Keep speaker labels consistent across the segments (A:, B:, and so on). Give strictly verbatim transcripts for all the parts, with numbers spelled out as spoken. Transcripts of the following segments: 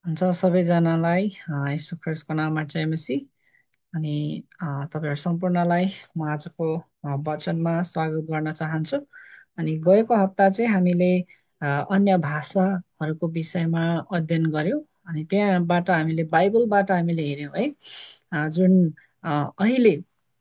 A: हुन्छ सबैजनालाई अ, यीशु ख्रिस्टको नाममा जय मसीह। अनि अ, तपाईँहरू सम्पूर्णलाई म आजको अ, वचनमा स्वागत गर्न चाहन्छु। अनि गएको हप्ता चाहिँ हामीले अ, अन्य भाषाहरूको विषयमा अध्ययन गर्यौँ। अनि त्यहाँबाट हामीले बाइबलबाट हामीले हेऱ्यौँ है, अ, जुन अ, अहिले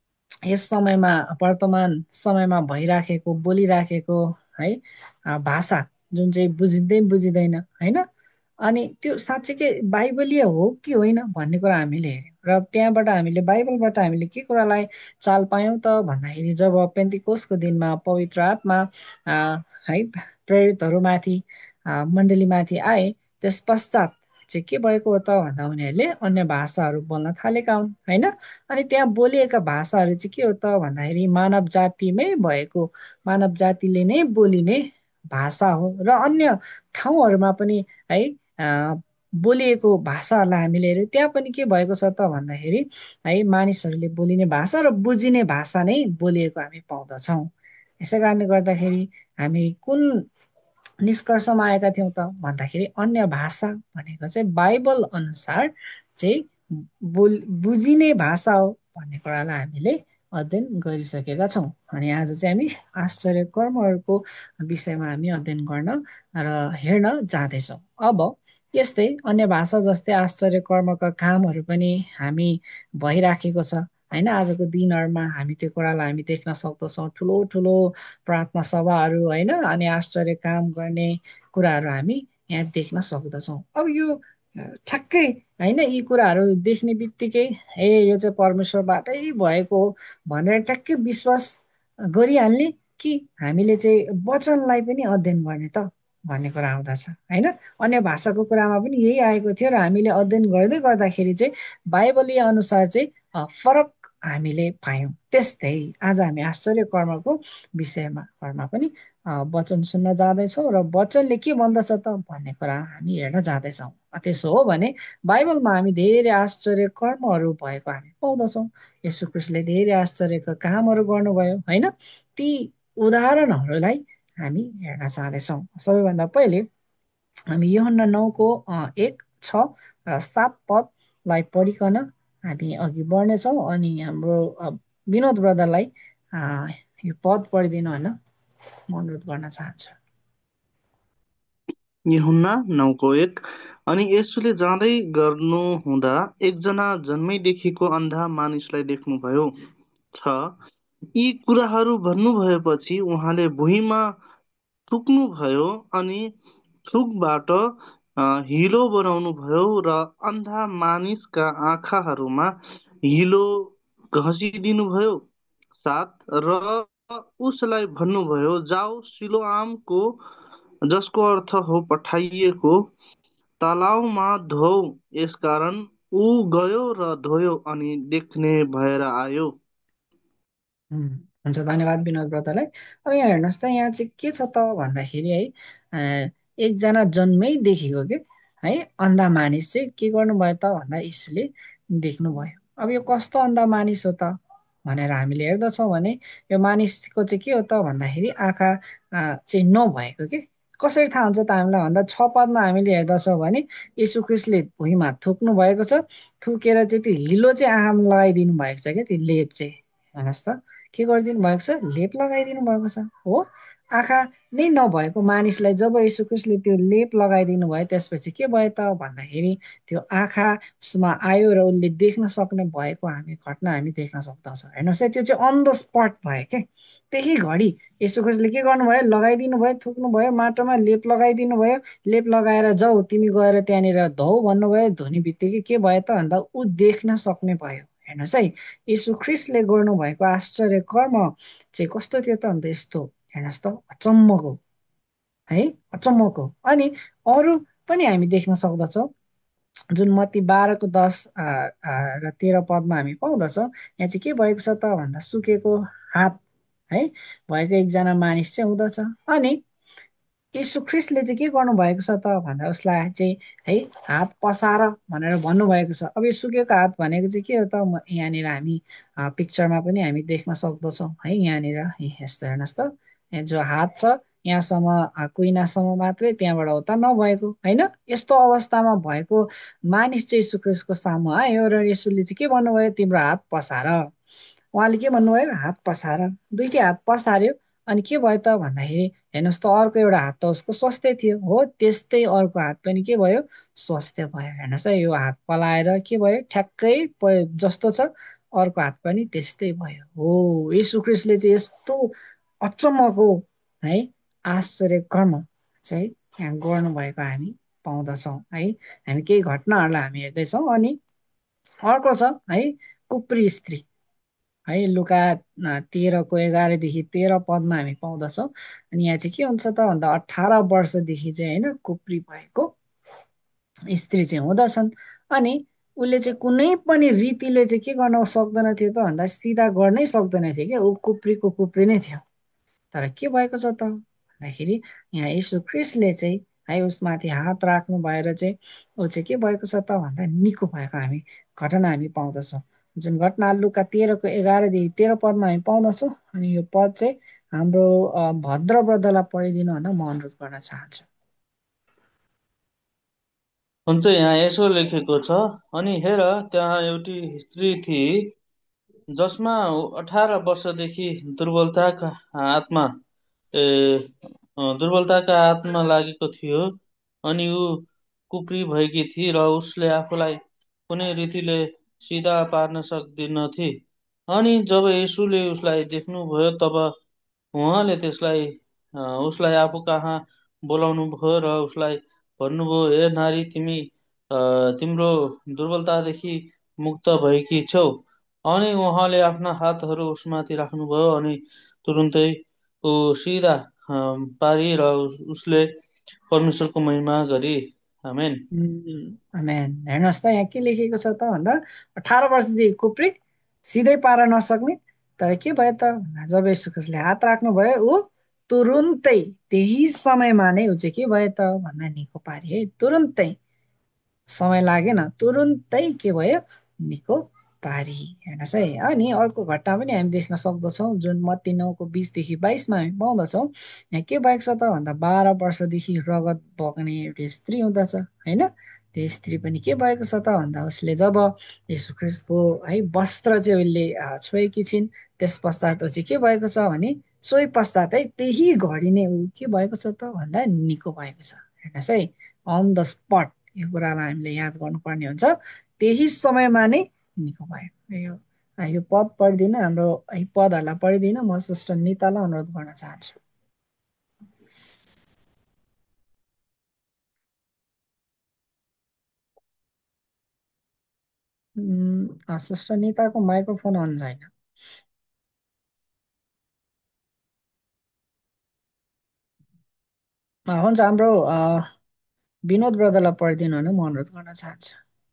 A: यस समयमा वर्तमान समयमा भइराखेको बोलिराखेको है अ, भाषा जुन चाहिँ बुझिँदै बुझिँदैन होइन, अनि त्यो साँच्चीकै बाइबलीय हो कि होइन भन्ने कुरा हामीले हेऱ्यौँ। र त्यहाँबाट हामीले बाइबलबाट हामीले के कुरालाई चाल पायौँ त भन्दाखेरि, जब पेन्तिकोसको दिनमा पवित्र आत्मा अ, है प्रेरितहरूमाथि अ, मण्डलीमाथि आए, त्यस पश्चात चाहिँ के भएको हो त भन्दा उनीहरूले अन्य भाषाहरू बोल्न थालेका हुन् होइन। अनि त्यहाँ बोलिएका भाषाहरू चाहिँ के हो त भन्दाखेरि मानव जातिमै भएको, मानव जातिले नै बोलिने भाषा हो। र अन्य ठाउँहरूमा पनि है अ, बोलिएको भाषाहरूलाई हामीले हेऱ्यौँ, त्यहाँ पनि के भएको छ त भन्दाखेरि है मानिसहरूले बोलिने भाषा र बुझिने भाषा नै बोलिएको हामी पाउँदछौँ। यसै कारणले गर्दाखेरि हामी कुन निष्कर्षमा आएका थियौँ त भन्दाखेरि अन्य भाषा भनेको चाहिँ बाइबल अनुसार चाहिँ बोल बुझिने भाषा हो भन्ने कुरालाई हामीले अध्ययन गरिसकेका छौँ। अनि आज चाहिँ हामी आश्चर्य कर्महरूको विषयमा हामी अध्ययन गर्न र हेर्न जाँदैछौँ। अब यस्तै अन्य भाषा जस्तै आश्चर्य कर्मका कामहरू पनि हामी भइराखेको छ होइन। आजको दिनहरूमा हामी त्यो कुरालाई हामी देख्न सक्दछौँ, ठुलो ठुलो प्रार्थना सभाहरू होइन, अनि आश्चर्य काम गर्ने कुराहरू हामी यहाँ देख्न सक्दछौँ। अब यो अ, ठ्याक्कै होइन, यी कुराहरू देख्ने बित्तिकै ए यो चाहिँ परमेश्वरबाटै भएको हो भनेर ठ्याक्कै विश्वास गरिहाल्ने, कि हामीले चाहिँ वचनलाई पनि अध्ययन गर्ने त भन्ने कुरा आउँदछ होइन। अन्य भाषाको कुरामा पनि यही आएको थियो र हामीले अध्ययन गर्दै गर्दाखेरि चाहिँ बाइबलीय अनुसार चाहिँ अ, फरक हामीले पायौँ। त्यस्तै आज हामी आश्चर्य कर्मको विषयमा मा पनि अ, वचन सुन्न जाँदैछौँ र वचनले के भन्दछ त भन्ने कुरा हामी हेर्न जाँदैछौँ। त्यसो हो भने बाइबलमा हामी धेरै आश्चर्य कर्महरू भएको हामी पाउँदछौँ। यसु ख्रिस्टले धेरै आश्चर्यका कामहरू गर्नुभयो होइन। ती उदाहरणहरूलाई हामी हेर्न चाहँदैछौँ। सबैभन्दा पहिले हामी यूहन्ना नौको अ, एक छ र सात पदलाई पढिकन हामी अघि बढ्नेछौँ। अनि हाम्रो अ, विनोद ब्रदरलाई अ, यो पद पढिदिनु होइन म अनुरोध गर्न चाहन्छु।
B: यूहन्ना नौको एक। अनि यसुले जाँदै गर्नुहुँदा एकजना जन्मैदेखिको अन्धा मानिसलाई देख्नुभयो छ। यी कुराहरू भन्नुभएपछि उहाँले भुइँमा थुक्नुभयो अनि थुकबाट अ, हिलो बनाउनुभयो र अन्धा मानिसका आँखाहरूमा हिलो घसिदिनुभयो। सात र उसलाई भन्नुभयो, जाऊ सिलोआमको, जसको अर्थ हो पठाइएको, तालाउमा धोऊ। यसकारण ऊ गयो र धोयो अनि देख्ने भएर आयो।
A: हुँ, हुन्छ, धन्यवाद विनोद ब्रदरलाई। अब यहाँ हेर्नुहोस् त, यहाँ चाहिँ के छ त भन्दाखेरि है अ, एकजना जन्मैदेखिको के है अन्धा मानिस चाहिँ के गर्नुभयो त भन्दा यीशुले देख्नुभयो। अब यो कस्तो अन्धा मानिस हो त भनेर हामीले हेर्दछौँ भने यो मानिसको चाहिँ के हो त भन्दाखेरि आँखा अ, चाहिँ नभएको के। कसरी थाहा हुन्छ त हामीलाई भन्दा छ पदमा हामीले हेर्दछौँ भने यीशु ख्रिस्टले भुइँमा थुक्नु भएको छ। थुकेर चाहिँ त्यो हिलो चाहिँ आँखामा लगाइदिनु भएको छ क्या, त्यो लेप चाहिँ हेर्नुहोस् त के गरिदिनु भएको छ, लेप लगाइदिनु भएको छ हो। आँखा नै नभएको मानिसलाई जब यीशु ख्रिस्टले त्यो लेप लगाइदिनु भयो, त्यसपछि के भयो त भन्दाखेरि त्यो आँखामा आयो र उसले देख्न सक्ने भएको हामी घटना हामी देख्न सक्दछौँ। हेर्नुहोस् है, त्यो चाहिँ अन द स्पट भयो क्या। त्यही घडी यीशु ख्रिस्टले के गर्नुभयो, लगाइदिनु भयो, थुक्नु भयो, माटोमा लेप लगाइदिनु भयो। लेप लगाएर जाऊ तिमी गएर त्यहाँनिर धौ भन्नुभयो। धुने बित्तिकै के भयो त भन्दा ऊ देख्न सक्ने भयो। हेर्नुहोस् है, यीशु ख्रिस्टले गर्नुभएको आश्चर्य कर्म चाहिँ कस्तो थियो त अन्त यस्तो, हेर्नुहोस् त, अचम्मको है, अचम्मको। अनि अरू पनि हामी देख्न सक्दछौँ, जुन मत्ती बाह्रको दस आ, आ, र तेह्र पदमा हामी पाउँदछौँ। यहाँ चाहिँ के भएको छ त भन्दा सुकेको हात है भएको एकजना मानिस चाहिँ हुँदछ। अनि यीशु ख्रिस्टले चाहिँ के गर्नुभएको छ त भन्दा उसलाई चाहिँ है हात पसार भनेर भन्नुभएको छ। अब यो सुकेको हात भनेको चाहिँ के हो त, म यहाँनिर हामी पिक्चरमा पनि हामी देख्न सक्दछौँ है। यहाँनिर यस्तो हेर्नुहोस् त, यहाँ जो हात छ यहाँसम्म आ, कुइनासम्म मात्रै, त्यहाँबाट उता नभएको होइन। यस्तो अवस्थामा भएको मानिस चाहिँ यीशु ख्रीष्टको सामु आयो र यसुले चाहिँ के भन्नुभयो, तिम्रो हात पसार। उहाँले के भन्नुभयो, हात पसार। दुइटै हात पसार्यो। अनि के भयो त भन्दाखेरि हेर्नुहोस् त, अर्को एउटा हात त उसको स्वास्थ्य थियो हो, त्यस्तै अर्को हात पनि के भयो, स्वास्थ्य भयो। हेर्नुहोस् है, यो हात पलाएर के भयो, ठ्याक्कै प- जस्तो छ अर्को हात पनि त्यस्तै भयो। हो, यीशु ख्रीष्टले चाहिँ यस्तो अचम्मको है आश्चर्य कर्म चाहिँ यहाँ गर्नुभएको हामी पाउँदछौँ है। हामी केही घटनाहरूलाई हामी हेर्दैछौँ। अनि अर्को छ है कुप्री स्त्री है, लुका अ, तेह्रको एघारदेखि तेह्र पदमा हामी पाउँदछौँ। अनि यहाँ चाहिँ के हुन्छ त भन्दा अठार वर्षदेखि चाहिँ होइन कुप्री भएको स्त्री चाहिँ हुँदछन्। अनि उसले चाहिँ कुनै पनि रीतिले चाहिँ के गर्न सक्दैन थियो त भन्दा सिधा गर्नै सक्दैन थियो क्या, ऊ कुप्रीको कुप्री नै थियो। तर के भएको छ त भन्दाखेरि यहाँ यीशु ख्रिस्टले चाहिँ है उसमाथि हात राख्नु भएर चाहिँ ऊ चाहिँ के भएको छ त भन्दा निको भएको हामी घटना हामी पाउँदछौँ। जुन घटना लुका तेह्रको एघारदेखि तेह्र पदमा हामी पाउँदछौँ। अनि यो पद चाहिँ हाम्रो अ, भद्र ब्रदरलाई पढिदिनु भनेर म अनुरोध गर्न चाहन्छु।
B: हुन्छ, यहाँ यसो लेखेको छ, अनि हेर त्यहाँ एउटी स्त्री थिए जसमा अठार वर्षदेखि दुर्बलताका आत्मा ए अ, दुर्बलताका आत्मा लागेको थियो। अनि ऊ कुप्री भएकी थिए र उसले आफूलाई कुनै रीतिले सिधा पार्न सक्दिनथे। अनि जब यसुले उसलाई देख्नुभयो तब उहाँले त्यसलाई अ, उसलाई आफू कहाँ बोलाउनु भयो र उसलाई भन्नुभयो, हे नारी, तिमी अ, तिम्रो दुर्बलतादेखि मुक्त भएकी छौ। अनि उहाँले आफ्ना हातहरू उसमाथि राख्नुभयो अनि तुरुन्तै ऊ सिधा अम, पारी र उसले परमेश्वरको महिमा गरी। आमेन।
A: उम्, आमेन। हेर्नुहोस् त यहाँ के लेखेको छ त भन्दा अठार वर्षदेखि कुप्री, सिधै पार नसक्ने। तर के भयो त जब यीशु ख्रीष्टले हात राख्नुभयो, ऊ तुरुन्तै त्यही समयमा नै ऊ चाहिँ के भयो त भन्दा निको पारी है, तुरुन्तै, समय लागेन, तुरुन्तै के भयो, निको पारी। हेर्नुहोस् है। अनि अर्को घटना पनि हामी देख्न सक्दछौँ जुन मत्ती नौको बिसदेखि बाइसमा हामी पाउँदछौँ। यहाँ के भएको छ त भन्दा बाह्र वर्षदेखि रगत बग्ने एउटा स्त्री हुँदछ होइन। त्यो स्त्री पनि के भएको छ त भन्दा उसले जब यीशु ख्रीष्टको है वस्त्र चाहिँ उसले अ, छोएकी छिन्, त्यस पश्चात ऊ चाहिँ के भएको छ भने सोही पश्चात है त्यही घडी नै ऊ के भएको छ त भन्दा निको भएको छ। हेर्नुहोस् है, अन द स्पट यो कुरालाई हामीले याद गर्नुपर्ने हुन्छ। त्यही समयमा नै निको भयो। यो यो पद पढिदिन, हाम्रो है पदहरूलाई पढिदिन म सिस्टर नितालाई अनुरोध गर्न चाहन्छु। उम्, अ, सिस्टर निताको माइक्रोफोन अन छैन। अ, हुन्छ, हाम्रो अ, विनोद ब्रदरलाई पढिदिनु भने म अनुरोध गर्न चाहन्छु।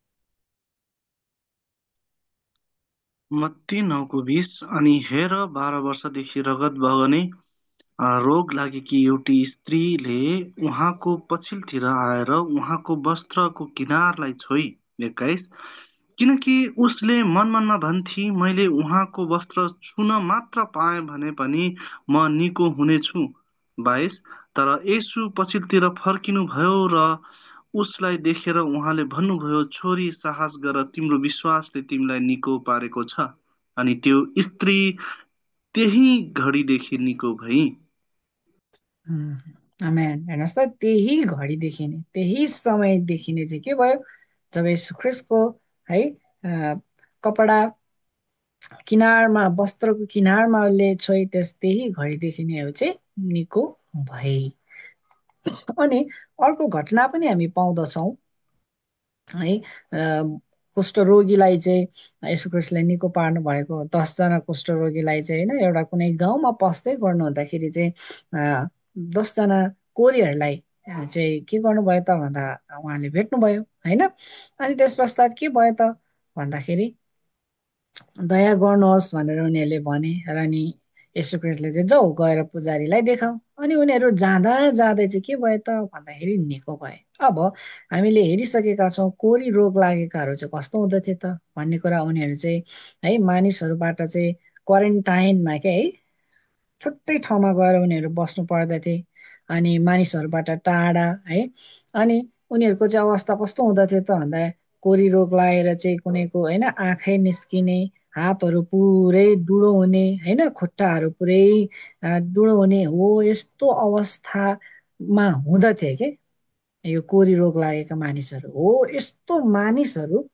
B: मत्ती नौको बिस। अनि हेर बाह्र वर्षदेखि रगत बगने अ, रोग लागेकी एउटी स्त्रीले उहाँको पछिल्तिर आएर उहाँको वस्त्रको किनारलाई छोई। एक्काइस। किनकि उसले मन मनमा भन्थी, मैले उहाँको वस्त्र छुन मात्र पाएँ भने पनि म निको हुनेछु। बाइस। तर यसु पछिल्तिर फर्किनुभयो र उसलाई देखेर उहाँले भन्नुभयो, छोरी, साहस गर, तिम्रो विश्वासले तिमीलाई निको पारेको छ। अनि त्यो स्त्री त्यही घडीदेखि निको भई।
A: उम्, आमेन। हेर्नुहोस् त त्यही घडीदेखि नै त्यही समयदेखि नै चाहिँ के भयो, जब यीशु ख्रीष्टको है अ, कपडा किनारमा, वस्त्रको किनारमा उसले छोए, त्यस त्यही घडीदेखि नै ऊ चाहिँ निको भए। अनि अर्को घटना पनि हामी पाउँदछौँ है। अ, कुष्ठरोगीलाई चाहिँ यीशु ख्रीष्टले निको पार्नु भएको, दसजना कुष्ठरोगीलाई चाहिँ होइन एउटा कुनै गाउँमा पस्दै गर्नु हुँदाखेरि चाहिँ अ, दसजना कोरीहरूलाई अ, चाहिँ के गर्नुभयो त भन्दा उहाँले भेट्नुभयो होइन। अनि त्यस पश्चात के भयो त भन्दाखेरि दया गर्नुहोस् भनेर उनीहरूले भने र नि यीशु ख्रीष्टले चाहिँ जाऊ गएर पुजारीलाई देखाऊ। अनि उनीहरू जाँदा जाँदै चाहिँ के भयो त भन्दाखेरि निको भए। अब हामीले हेरिसकेका छौँ कोरी रोग लागेकाहरू चाहिँ कस्तो हुँदथे त भन्ने कुरा। उनीहरू चाहिँ है मानिसहरूबाट चाहिँ क्वारेन्टाइनमा क्या है छुट्टै ठाउँमा गएर उनीहरू बस्नु पर्दथे। अनि मानिसहरूबाट टाढा है। अनि उनीहरूको चाहिँ अवस्था कस्तो हुँदथ्यो त भन्दा कोरी रोग लागेर चाहिँ कुनैको होइन आँखै निस्किने, हातहरू पुरै डुडो हुने होइन, खुट्टाहरू पुरै अ, डुडो हुने हो, यस्तो अवस्थामा हुँदथे के यो कोरी रोग लागेका मानिसहरू हो। यस्तो मानिसहरू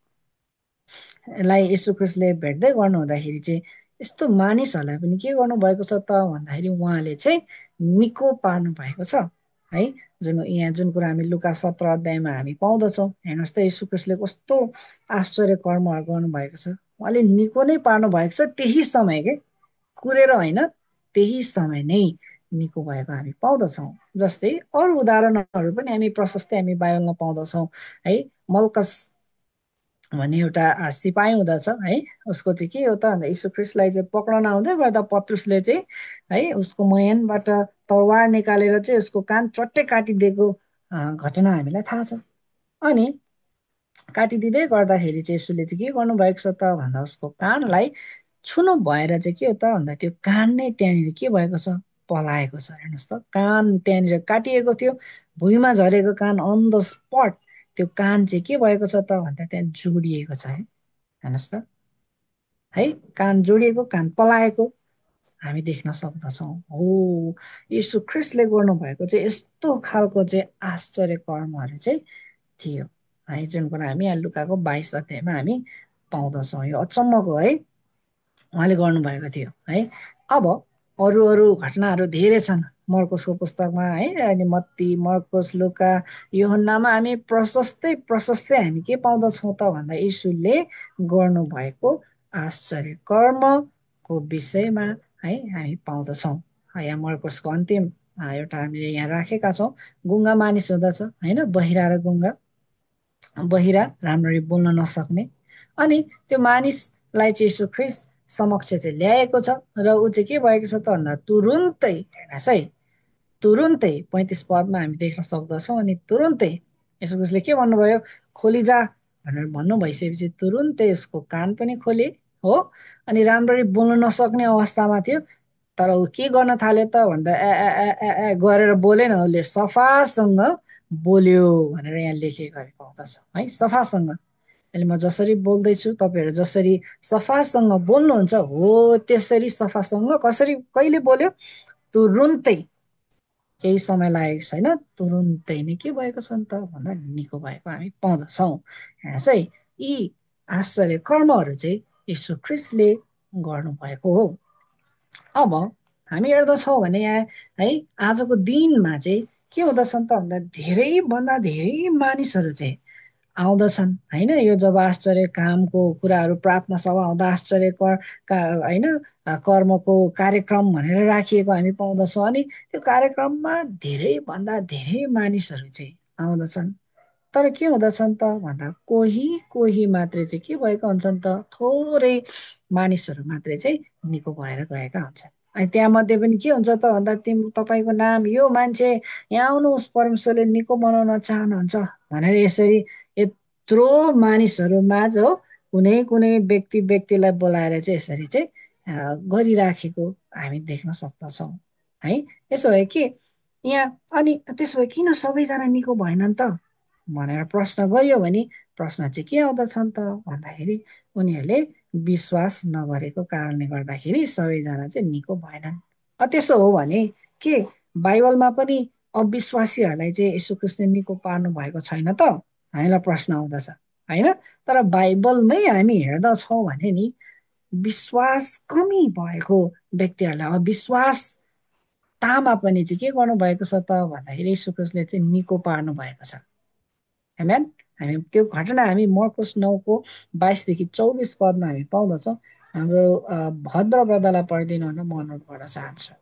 A: लाई यीशु ख्रिस्टले भेट्दै गर्नु हुँदाखेरि चाहिँ यस्तो मानिसहरूलाई पनि के गर्नुभएको छ त भन्दाखेरि उहाँले चाहिँ निको पार्नु भएको छ है। जुन यहाँ जुन कुरा हामी लुका सत्र अध्यायमा हामी पाउँदछौँ, हेर्नुहोस् त यीशु ख्रिस्टले कस्तो आश्चर्य कर्महरू गर्नुभएको छ। उहाँले निको नै पार्नु भएको छ त्यही समय के कुरेर होइन, त्यही समय नै निको भएको हामी पाउँदछौँ। जस्तै अरू उदाहरणहरू पनि हामी प्रशस्तै हामी बाइबलमा पाउँदछौँ है। मल्कस भन्ने एउटा अ, सिपाही हुँदछ है। उसको चाहिँ के हो त भन्दा यीशु ख्रिस्टलाई चाहिँ पक्रन आउँदै गर्दा पत्रुसले चाहिँ है उसको मयानबाट तरवार निकालेर चाहिँ उसको कान चट्टै काटिदिएको अ, घटना हामीलाई थाहा छ। अनि काटिदिँदै गर्दाखेरि चाहिँ यसोले चाहिँ के गर्नुभएको छ त भन्दा उसको कानलाई छुनु भएर चाहिँ के हो त भन्दा त्यो कान नै त्यहाँनिर के भएको छ, पलाएको छ। हेर्नुहोस् त कान त्यहाँनिर काटिएको थियो, भुइँमा झरेको कान अन द स्पट त्यो कान चाहिँ के भएको छ त भन्दा त्यहाँ जोडिएको छ है। हेर्नुहोस् त है, कान जोडिएको, कान पलाएको हामी देख्न सक्दछौँ। हो, यीशु ख्रिस्टले गर्नुभएको चाहिँ यस्तो खालको चाहिँ आश्चर्य कर्महरू चाहिँ थियो है, जुन कुरा हामी यहाँ लुकाको बाइस अध्यायमा हामी पाउँदछौँ। यो अचम्मको है उहाँले गर्नुभएको थियो है। अब अरू अरू घटनाहरू धेरै छन् मर्कोसको पुस्तकमा है। अनि मत्ती, मर्कोस, लुका, यूहन्नामा हामी प्रशस्तै प्रशस्तै हामी के पाउँदछौँ त भन्दा यीशुले गर्नुभएको आश्चर्य कर्मको विषयमा है हामी पाउँदछौँ। यहाँ मर्कोसको अन्तिम अ, एउटा हामीले यहाँ राखेका छौँ। गुङ्गा मानिस हुँदछ होइन, बहिरा र गुङ्गा, बहिरा राम्ररी बोल्न नसक्ने। अनि त्यो मानिसलाई चाहिँ यीशु ख्रिस्ट समक्ष चाहिँ ल्याएको छ र ऊ चाहिँ के भएको छ त भन्दा तुरुन्तै, हेर्नुहोस् है, तुरुन्तै पैँतिस पदमा हामी देख्न सक्दछौँ। अनि तुरुन्तै यीशु ख्रिस्टले के भन्नुभयो, खोली जा भनेर भन्नु भइसकेपछि तुरुन्तै उसको कान पनि खोले हो। अनि राम्ररी बोल्न नसक्ने अवस्थामा थियो, तर ऊ के गर्न थाल्यो त भन्दा ए ए ए ए ए गरेर बोलेन, उसले सफासँग बोल्यो भनेर यहाँ लेखेको हामी पाउँदछौँ है। सफासँग, अहिले म जसरी बोल्दैछु तपाईँहरू जसरी सफासँग बोल्नुहुन्छ हो त्यसरी सफासँग कसरी कहिले बोल्यो, तुरुन्तै, केही समय लागेको छैन, तुरुन्तै नै के भएको छ नि त भन्दा निको भएको हामी पाउँदछौँ। हेर्नुहोस् है, यी आश्चर्य कर्महरू चाहिँ यीशु ख्रिस्टले गर्नुभएको हो। अब हामी हेर्दछौँ भने यहाँ है आजको दिनमा चाहिँ के हुँदछ त भन्दा धेरैभन्दा धेरै मानिसहरू चाहिँ आउँदछन् होइन। यो जब आश्चर्य कामको कुराहरू प्रार्थना सभा हुँदा आश्चर्य कर का होइन कर्मको कार्यक्रम भनेर राखिएको हामी पाउँदछौँ। अनि त्यो कार्यक्रममा धेरैभन्दा धेरै मानिसहरू चाहिँ आउँदछन्, तर के हुँदछन् त भन्दा कोही कोही मात्रै चाहिँ के भएको हुन्छन् त, थोरै मानिसहरू मात्रै चाहिँ निको भएर गएका हुन्छन्। अनि त्यहाँमध्ये पनि के हुन्छ त भन्दा तिम तपाईँको नाम यो मान्छे यहाँ आउनुहोस् परमेश्वरले निको बनाउन चाहनुहुन्छ भनेर यसरी यत्रो मानिसहरू माझ हो कुनै कुनै व्यक्ति व्यक्तिलाई बोलाएर चाहिँ यसरी चाहिँ अ, गरिराखेको हामी देख्न सक्दछौँ है। यसो भए कि यहाँ अनि त्यसो भए किन सबैजना निको भएनन् त भनेर प्रश्न गरियो भने प्रश्न चाहिँ के आउँदछन् त भन्दाखेरि उनीहरूले विश्वास नगरेको कारणले गर्दाखेरि सबैजना चाहिँ निको भएनन्। अ त्यसो हो भने के बाइबलमा पनि अविश्वासीहरूलाई चाहिँ यीशु ख्रिस्टले निको पार्नु भएको छैन त, हामीलाई प्रश्न आउँदछ होइन। तर बाइबलमै हामी हेर्दछौँ भने नि विश्वास कमी भएको व्यक्तिहरूलाई अविश्वास तामा पनि चाहिँ के गर्नुभएको छ त भन्दाखेरि यीशु ख्रिस्टले चाहिँ निको पार्नु भएको छ। आमेन। हामी त्यो घटना हामी मर्कुस नौको बाइसदेखि चौबिस पदमा हामी पाउँदछौँ। हाम्रो अ, भद्र ब्रदरलाई पढिदिनु भनेर म अनुरोध गर्न चाहन्छु।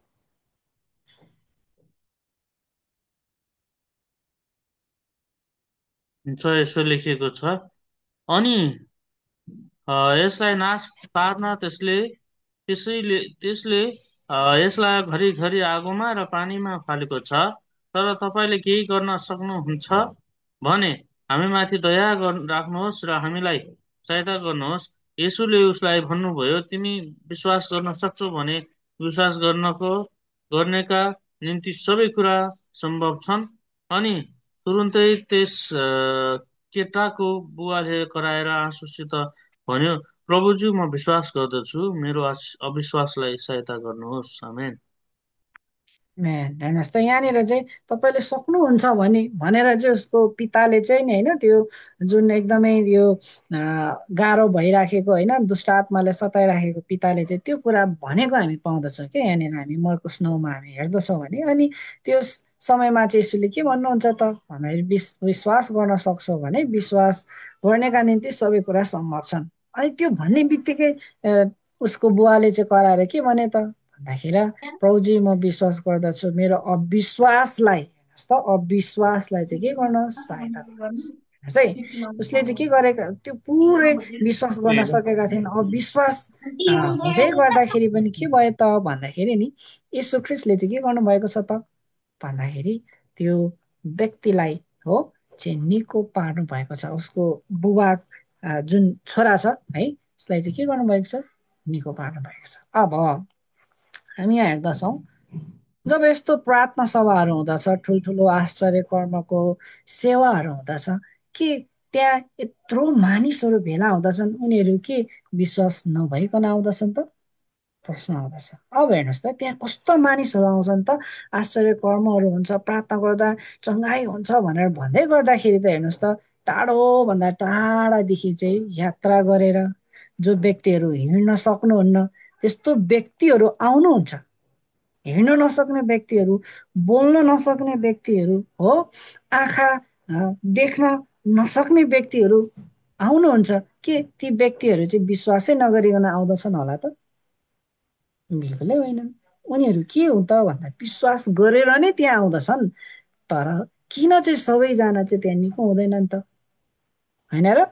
B: हुन्छ, यसो लेखिएको छ। अनि अ, यसलाई नाश पार्न त्यसले त्यसैले त्यसले अ, यसलाई घरिघरि आगोमा र पानीमा फालेको छ। तर तपाईँले केही गर्न सक्नुहुन्छ भने हामीमाथि दया गर् राख्नुहोस् र हामीलाई सहायता गर्नुहोस्। यसुले उसलाई भन्नुभयो, तिमी विश्वास गर्न सक्छौ भने विश्वास गर्नको गर्नेका निम्ति सबै कुरा सम्भव छन्। अनि तुरुन्तै त्यस अ, केटाको बुवाले कराएर आँसुसित भन्यो, प्रभुजी, म विश्वास गर्दछु, मेरो आश- अविश्वासलाई सहायता गर्नुहोस्। आमेन।
A: म्यान हेर्नुहोस् त यहाँनिर चाहिँ तपाईँले सक्नुहुन्छ भने भनेर चाहिँ उसको पिताले चाहिँ नि होइन त्यो जुन एकदमै यो अ, गाह्रो भइराखेको होइन दुष्ट आत्माले सताइराखेको पिताले चाहिँ त्यो कुरा भनेको हामी पाउँदछौँ क्या यहाँनिर हामी मर्कुस नौमा हामी हेर्दछौँ भने अनि त्यो स- समयमा चाहिँ यसुले के भन्नुहुन्छ त भन्दाखेरि विश विश्वास गर्न सक्छौ भने विश्वास गर्नेका निम्ति सबै कुरा सम्भव छन्। अनि त्यो भन्ने बित्तिकै अ, उसको बुवाले चाहिँ कराएर के भने त भन्दाखेरि प्रभुजी म विश्वास गर्दछु मेरो अविश्वासलाई हेर्नुहोस् त अविश्वासलाई चाहिँ के गर्नुहोस् सहायता गर्नुहोस् हेर्नुहोस् है उसले चाहिँ के गरेका त्यो पुरै विश्वास गर्न सकेका थिएन अविश्वास अ, हुँदै गर्दाखेरि पनि के भयो त भन्दाखेरि नि यीशु ख्रिस्टले चाहिँ के गर्नुभएको छ त भन्दाखेरि त्यो व्यक्तिलाई हो चाहिँ निको पार्नु भएको छ उसको बुबा अ, जुन छोरा छ है उसलाई चाहिँ के गर्नुभएको छ निको पार्नु भएको छ। अब हामी यहाँ हेर्दछौँ जब यस्तो प्रार्थना सभाहरू हुँदछ ठुल्ठुलो आश्चर्य कर्मको सेवाहरू हुँदछ के त्यहाँ यत्रो मानिसहरू भेला हुँदछन् उनीहरू के विश्वास नभइकन आउँदछन् त प्रश्न आउँदछ। अब हेर्नुहोस् त त्यहाँ कस्तो मानिसहरू आउँछन् त आश्चर्य कर्महरू हुन्छ प्रार्थना गर्दा चङ्गाई हुन्छ भनेर भन्दै गर्दाखेरि त हेर्नुहोस् त टाढोभन्दा टाढादेखि चाहिँ यात्रा गरेर जो व्यक्तिहरू हिँड्न सक्नुहुन्न त्यस्तो व्यक्तिहरू आउनुहुन्छ हिँड्न नसक्ने व्यक्तिहरू बोल्न नसक्ने व्यक्तिहरू हो आँखा अ, देख्न नसक्ने व्यक्तिहरू आउनुहुन्छ के ती व्यक्तिहरू चाहिँ विश्वासै नगरिकन आउँदछन् होला त बिल्कुलै होइनन्। उनीहरू के हो त भन्दा विश्वास गरेर नै त्यहाँ आउँदछन् तर किन चाहिँ सबैजना चाहिँ त्यहाँ निको हुँदैनन् त होइन र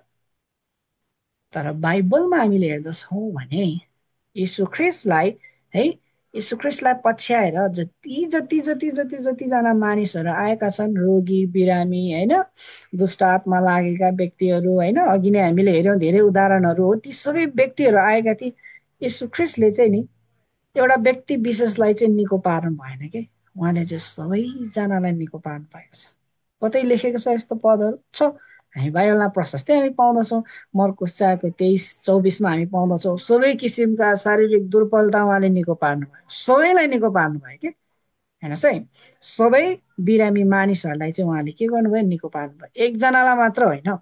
A: तर बाइबलमा हामीले हेर्दछौँ भने यीशु ख्रिस्टलाई है यीशु ख्रिस्टलाई पछ्याएर जति जति जति जति जतिजना मानिसहरू आएका छन् रोगी बिरामी होइन दुष्ट आत्मा लागेका व्यक्तिहरू होइन अघि नै हामीले हेऱ्यौँ धेरै उदाहरणहरू हो ती सबै व्यक्तिहरू आएका थिए यीशु ख्रिस्टले चाहिँ नि एउटा व्यक्ति विशेषलाई चाहिँ निको पार्नु भएन कि उहाँले चाहिँ सबैजनालाई निको पार्नु भएको छ। कतै लेखेको छ यस्तो पदहरू छ हामी बाइबलमा प्रशस्तै हामी पाउँदछौँ मर्कुस चारको तेइस चौबिसमा हामी पाउँदछौँ सबै किसिमका शारीरिक दुर्बलता उहाँले निको पार्नुभयो सबैलाई निको पार्नुभयो कि हेर्नुहोस् है सबै बिरामी मानिसहरूलाई चाहिँ उहाँले के गर्नुभयो निको पार्नुभयो एकजनालाई मात्र होइन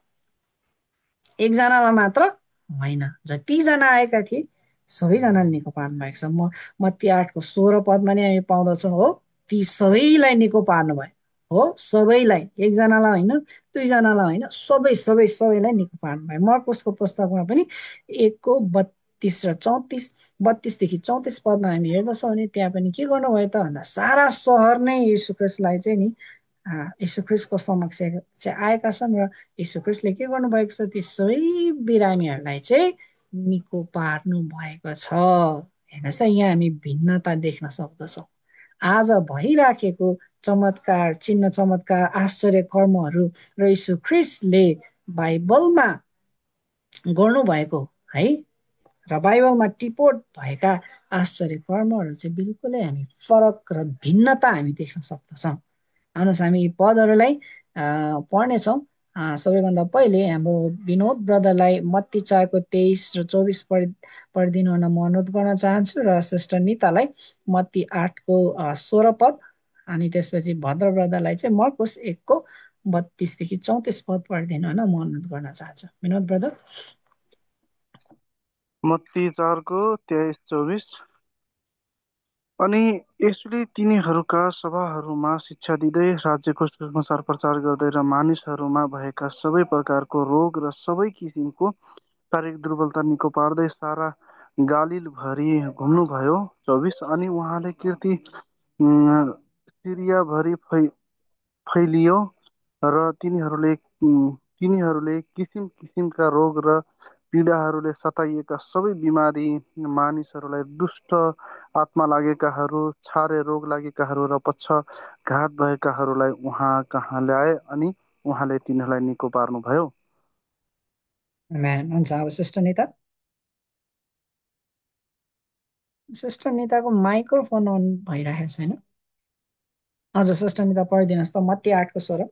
A: एकजनालाई मात्र होइन जतिजना आएका थिए सबैजनाले निको पार्नु भएको छ। म मत्ती आठको सोह्र पदमा नै हामी पाउँदछौँ हो ती सबैलाई निको पार्नुभयो हो सबैलाई एकजनालाई होइन दुईजनालाई होइन सबै सबै सबैलाई निको पार्नुभयो। मर्कुसको पुस्तकमा पनि एकको बत्तिस र चौतिस बत्तिसदेखि चौतिस पदमा हामी हेर्दछौँ भने त्यहाँ पनि के गर्नुभयो त भन्दा सारा सहर नै यीशु ख्रिस्टलाई चाहिँ नि यीशु ख्रिस्टको समक्ष चाहिँ आएका छन् र यीशु ख्रिस्टले के गर्नुभएको छ ती सबै बिरामीहरूलाई चाहिँ निको पार्नु भएको छ। हेर्नुहोस् है यहाँ हामी भिन्नता देख्न सक्दछौँ आज भइराखेको चमत्कार चिन्ह चमत्कार आश्चर्य कर्महरू र यीशु ख्रिस्टले बाइबलमा गर्नुभएको है र बाइबलमा टिपोट भएका आश्चर्य कर्महरू चाहिँ बिल्कुलै हामी फरक र भिन्नता हामी देख्न सक्दछौँ। आउनुहोस् हामी यी पदहरूलाई पढ्नेछौँ। सबैभन्दा पहिले हाम्रो विनोद ब्रदरलाई मत्ती चारको तेइस र चौबिस पढि पढिदिनु हुन म अनुरोध गर्न चाहन्छु र सिस्टर नितालाई मत्ती आठको सोह्र पद अनि त्यसपछि भद्र ब्रदरलाई चाहिँ मर्कुस एकको बत्तिसदेखि चौतिस पद पढिदिनु हुन म अनुरोध गर्न चाहन्छु विनोद ब्रदर।
C: मत्ती चारको तेइस चौबिस। अनि यसले तिनीहरूका सभाहरूमा शिक्षा दिँदै राज्यको सुसमाचार प्रचार गर्दै र मानिसहरूमा भएका सबै प्रकारको रोग र सबै किसिमको शारीरिक दुर्बलता निको पार्दै सारा गालिलभरि घुम्नुभयो। चौबिस। अनि उहाँले कीर्ति उम्, सिरियाभरि फै फैलियो र तिनीहरूले उम्, तिनीहरूले किसिम किसिमका रोग र पीडाहरूले सताइएका सबै बिमारी मानिसहरूलाई दुष्ट आत्मा लागेकाहरू छारे रोग लागेकाहरू र पक्षघात भएकाहरूलाई उहाँ कहाँ ल्याए अनि उहाँले तिनीहरूलाई निको पार्नुभयो।
A: म्यान हुन्छ अब सिस्टर निता सिस्टर निताको माइक्रोफोन अन भइरहेको छैन। हजुर सष्टमिता पढिदिनुहोस् त, मत्ती आठको सोह्र।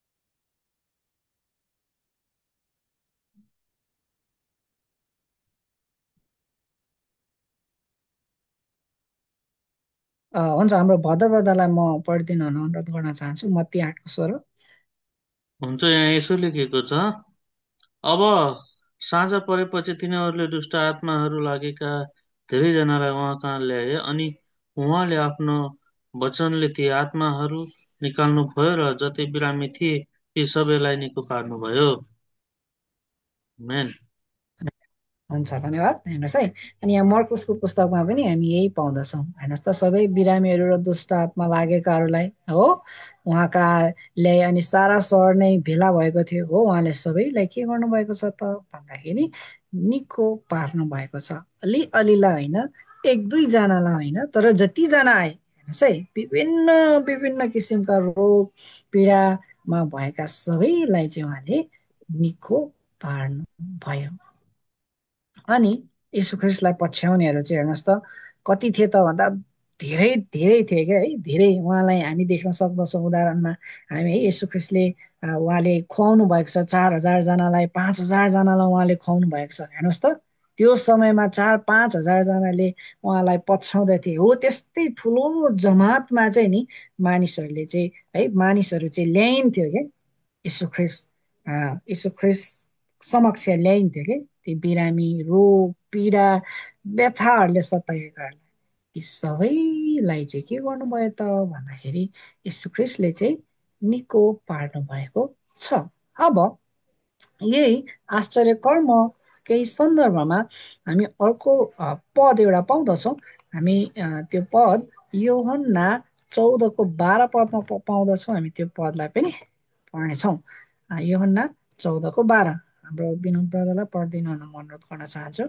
A: अ, हुन्छ, हाम्रो भद्र ब्रदरलाई म पढिदिन अनुरोध गर्न चाहन्छु, मत्ती आठको सोह्र।
B: हुन्छ, यहाँ यसो लेखेको छ, अब साँझ परेपछि तिनीहरूले दुष्ट आत्माहरू लागेका धेरैजनालाई उहाँ कहाँ ल्याए अनि उहाँले आफ्नो वचनले ती आत्माहरू निकाल्नुभयो र जति बिरामी थिए ती सबैलाई निको पार्नुभयो। मेन।
A: हुन्छ, धन्यवाद। हेर्नुहोस् है, अनि यहाँ मर्कुसको पुस्तकमा पनि हामी यही पाउँदछौँ। हेर्नुहोस् त, सबै बिरामीहरू र दुष्ट आत्मा लागेकाहरूलाई हो उहाँका ल्याए अनि सारा सहर नै भेला भएको थियो हो, उहाँले सबैलाई के गर्नुभएको छ त भन्दाखेरि निको पार्नु भएको छ। अलि अलिलाई होइन, एक दुईजनालाई होइन, तर जतिजना आए हेर्नुहोस् है, विभिन्न विभिन्न किसिमका रोग पीडामा भएका सबैलाई चाहिँ उहाँले निको पार्नु भयो। अनि यीशु ख्रिस्टलाई पछ्याउनेहरू चाहिँ हेर्नुहोस् त कति थिए त भन्दा धेरै धेरै थिए क्या है, धेरै। उहाँलाई हामी देख्न सक्दछौँ उदाहरणमा हामी है, यीशु ख्रिस्टले अ, उहाँले खुवाउनु भएको छ चार हजारजनालाई, पाँच हजारजनालाई उहाँले खुवाउनु भएको छ। हेर्नुहोस् त, त्यो समयमा चार पाँच हजारजनाले उहाँलाई पछ्याउँदै थिए हो। त्यस्तै ठुलो जमातमा चाहिँ नि मानिसहरूले चाहिँ है, मानिसहरू चाहिँ ल्याइन्थ्यो क्या यीशु ख्रिस्ट अ, यीशु ख्रिस्ट समक्ष ल्याइन्थ्यो कि ती बिरामी रोग पीडा व्यथाहरूले सताएकाहरूलाई, ती सबैलाई चाहिँ के गर्नुभयो त भन्दाखेरि यीशु ख्रिस्टले चाहिँ निको पार्नु भएको छ। अब यही आश्चर्य कर्म केही सन्दर्भमा हामी अर्को अ, पद एउटा पाउँदछौँ। हामी अ, त्यो पद योहन्ना चौधको बाह्र पदमा प- पाउँदछौँ। हामी त्यो पदलाई पनि पढ्नेछौँ। अ, योहन्ना चौधको बाह्र, हाम्रो विनोद ब्रदरलाई पढिदिनु हुन म अनुरोध गर्न चाहन्छु।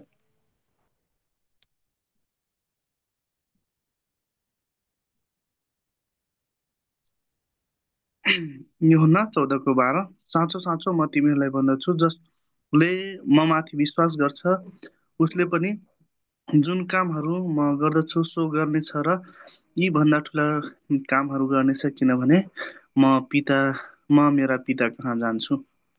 C: यूहन्ना चौधको बाह्र। साँचो साँचो म तिमीहरूलाई भन्दछु, जसले म माथि विश्वास गर्छ उसले पनि जुन कामहरू म गर्दछु सो गर्नेछ र यी भन्दा ठुला कामहरू गर्नेछ, किनभने म पिता म मेरा पिता कहाँ जान्छु।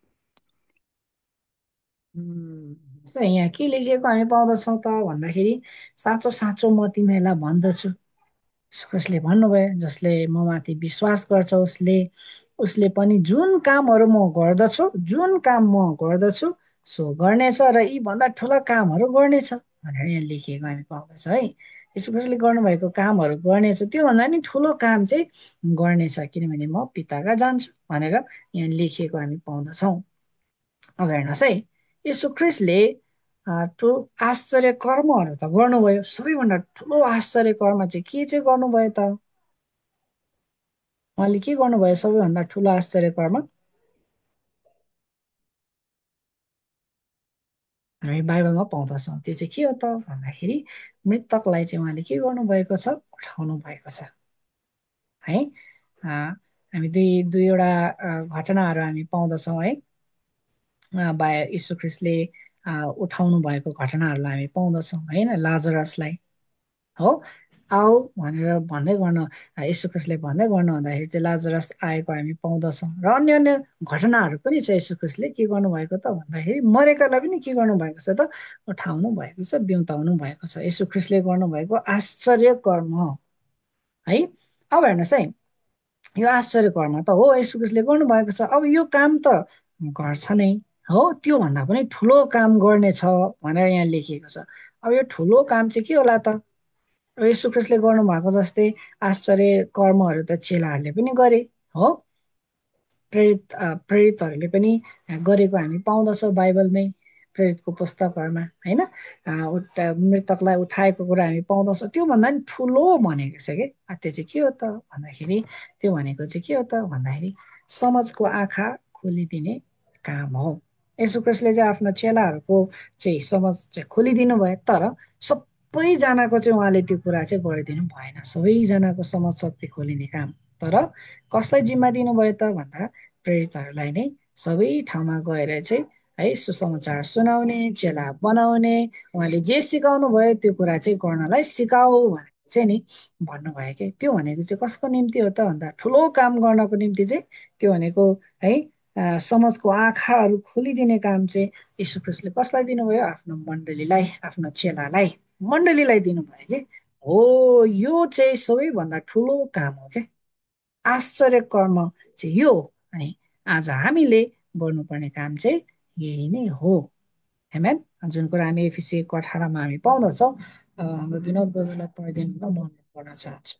A: उम्, चाहिँ यहाँ के लेखिएको हामी पाउँदछौँ त भन्दाखेरि साँचो साँचो म तिमीहरूलाई भन्दछु, कसले भन्नुभयो, जसले म माथि विश्वास गर्छ उसले उसले पनि जुन कामहरू म गर्दछु जुन काम म गर्दछु सो गर्नेछ र यी भन्दा ठुला कामहरू गर्नेछ भनेर यहाँ लेखिएको हामी पाउँदछ है। यीशु ख्रिस्टले गर्नुभएको कामहरू गर्नेछ, त्योभन्दा नि ठुलो काम चाहिँ गर्नेछ, किनभने म पिता कहाँ जान्छु भनेर यहाँ लेखिएको हामी पाउँदछौँ। अब हेर्नुहोस् है, यीशु ख्रिस्टले अ, ठुलो आश्चर्य कर्महरू त गर्नुभयो। सबैभन्दा ठुलो आश्चर्य कर्म चाहिँ के चाहिँ गर्नुभयो त? उहाँले के गर्नुभयो सबैभन्दा ठुलो आश्चर्य कर्म? हामी बाइबलमा पाउँदछौँ। त्यो चाहिँ के हो त भन्दाखेरि मृतकलाई चाहिँ उहाँले के गर्नुभएको छ, उठाउनु भएको छ है। अ, हामी दुई दुईवटा अ, घटनाहरू हामी पाउँदछौँ है। अ, बा यीशु ख्रिस्टले अ, उठाउनु भएको घटनाहरूलाई हामी पाउँदछौँ होइन। लाजरसलाई हो आऊ भनेर भन्दै गर्न, यीशु ख्रिस्टले भन्दै गर्नु भन्दाखेरि चाहिँ लाजरस आएको हामी पाउँदछौँ। र अन्य अन्य घटनाहरू पनि छ। यीशु ख्रिस्टले के गर्नुभएको त भन्दाखेरि मरेकालाई पनि के गर्नुभएको छ त, उठाउनु भएको छ, बिउताउनु भएको छ। यीशु ख्रिस्टले गर्नुभएको आश्चर्य कर्म है। अब हेर्नुहोस् है, यो आश्चर्य कर्म त हो यीशु ख्रिस्टले गर्नुभएको छ। अब यो काम त गर्छ नै हो, त्योभन्दा पनि ठुलो काम गर्नेछ भनेर यहाँ लेखिएको छ। अब यो ठुलो काम चाहिँ के होला त? यीशु ख्रिस्टले गर्नुभएको जस्तै आश्चर्य कर्महरू त चेलाहरूले पनि गरे हो, प्रेरित अ, प्रेरितहरूले पनि गरेको हामी पाउँदछौँ बाइबलमै, प्रेरितको पुस्तकहरूमा होइन। अ, उठा मृतकलाई उठाएको कुरा हामी पाउँदछौँ। त्योभन्दा नि ठुलो भनेको छ कि अ, त्यो चाहिँ के हो त भन्दाखेरि, त्यो भनेको चाहिँ के हो त भन्दाखेरि समाजको आँखा खोलिदिने काम हो। यीशु ख्रिस्टले चाहिँ आफ्नो चेलाहरूको चाहिँ समझ चाहिँ खोलिदिनु भयो, तर सबैजनाको चाहिँ उहाँले त्यो कुरा चाहिँ गरिदिनु भएन, सबैजनाको समझ शक्ति खोलिने काम। तर कसलाई जिम्मा दिनुभयो त भन्दा प्रेरितहरूलाई नै सबै ठाउँमा गएर चाहिँ है सुसमाचार सुनाउने, चेला बनाउने, उहाँले जे सिकाउनु भयो त्यो कुरा चाहिँ गर्नलाई सिकाऊ भनेर चाहिँ नि भन्नुभयो कि त्यो भनेको चाहिँ कसको निम्ति हो त भन्दा ठुलो काम गर्नको निम्ति चाहिँ त्यो भनेको है अ, समाजको आँखाहरू खोलिदिने काम चाहिँ यीशु ख्रिस्टले कसलाई दिनुभयो आफ्नो मण्डलीलाई आफ्नो चेलालाई मण्डलीलाई दिनुभयो कि हो यो चाहिँ सबैभन्दा ठुलो काम हो क्या आश्चर्य कर्म चाहिँ यो हो अनि आज हामीले गर्नुपर्ने काम चाहिँ यही नै हो हेमेन जुन कुरा हामी एफिसीको अठारमा हामी पाउँदछौँ अ, हाम्रो विनोद बदुलाई पढिदिनु म अनुरोध गर्न चाहन्छु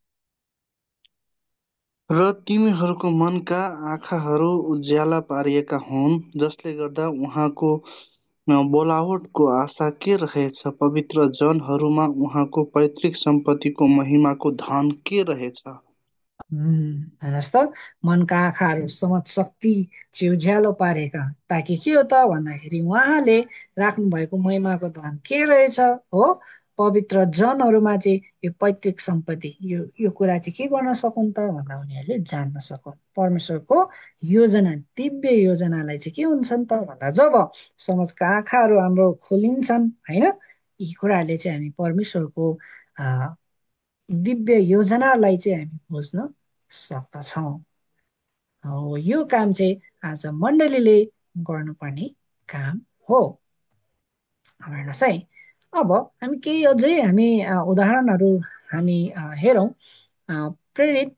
C: र तिमीहरूको मनका आँखाहरू उज्याला पारिएका हुन् जसले गर्दा उहाँको बोलावटको आशा के रहेछ पवित्र जनहरूमा उहाँको पैतृक सम्पत्तिको महिमाको धन के रहेछ
A: उम्, हेर्नुहोस् त मनका आँखाहरू समझ शक्ति चाहिँ उज्यालो पारेका ताकि के हो त भन्दाखेरि उहाँले राख्नु भएको महिमाको धन के रहेछ हो पवित्र जनहरूमा चाहिँ यो पैतृक सम्पत्ति यो यो कुरा चाहिँ के गर्न सकुन् त भन्दा उनीहरूले जान्न सकुन् परमेश्वरको योजना दिव्य योजनालाई चाहिँ के हुन्छन् त भन्दा जब समाजका आँखाहरू हाम्रो खोलिन्छन् होइन यी कुराहरूले चाहिँ हामी परमेश्वरको दिव्य योजनालाई चाहिँ हामी बुझ्न सक्दछौँ हो यो काम चाहिँ आज मण्डलीले गर्नुपर्ने काम हो हेर्नुहोस् है अब हामी केही अझै हामी उदाहरणहरू हामी हेरौँ प्रेरित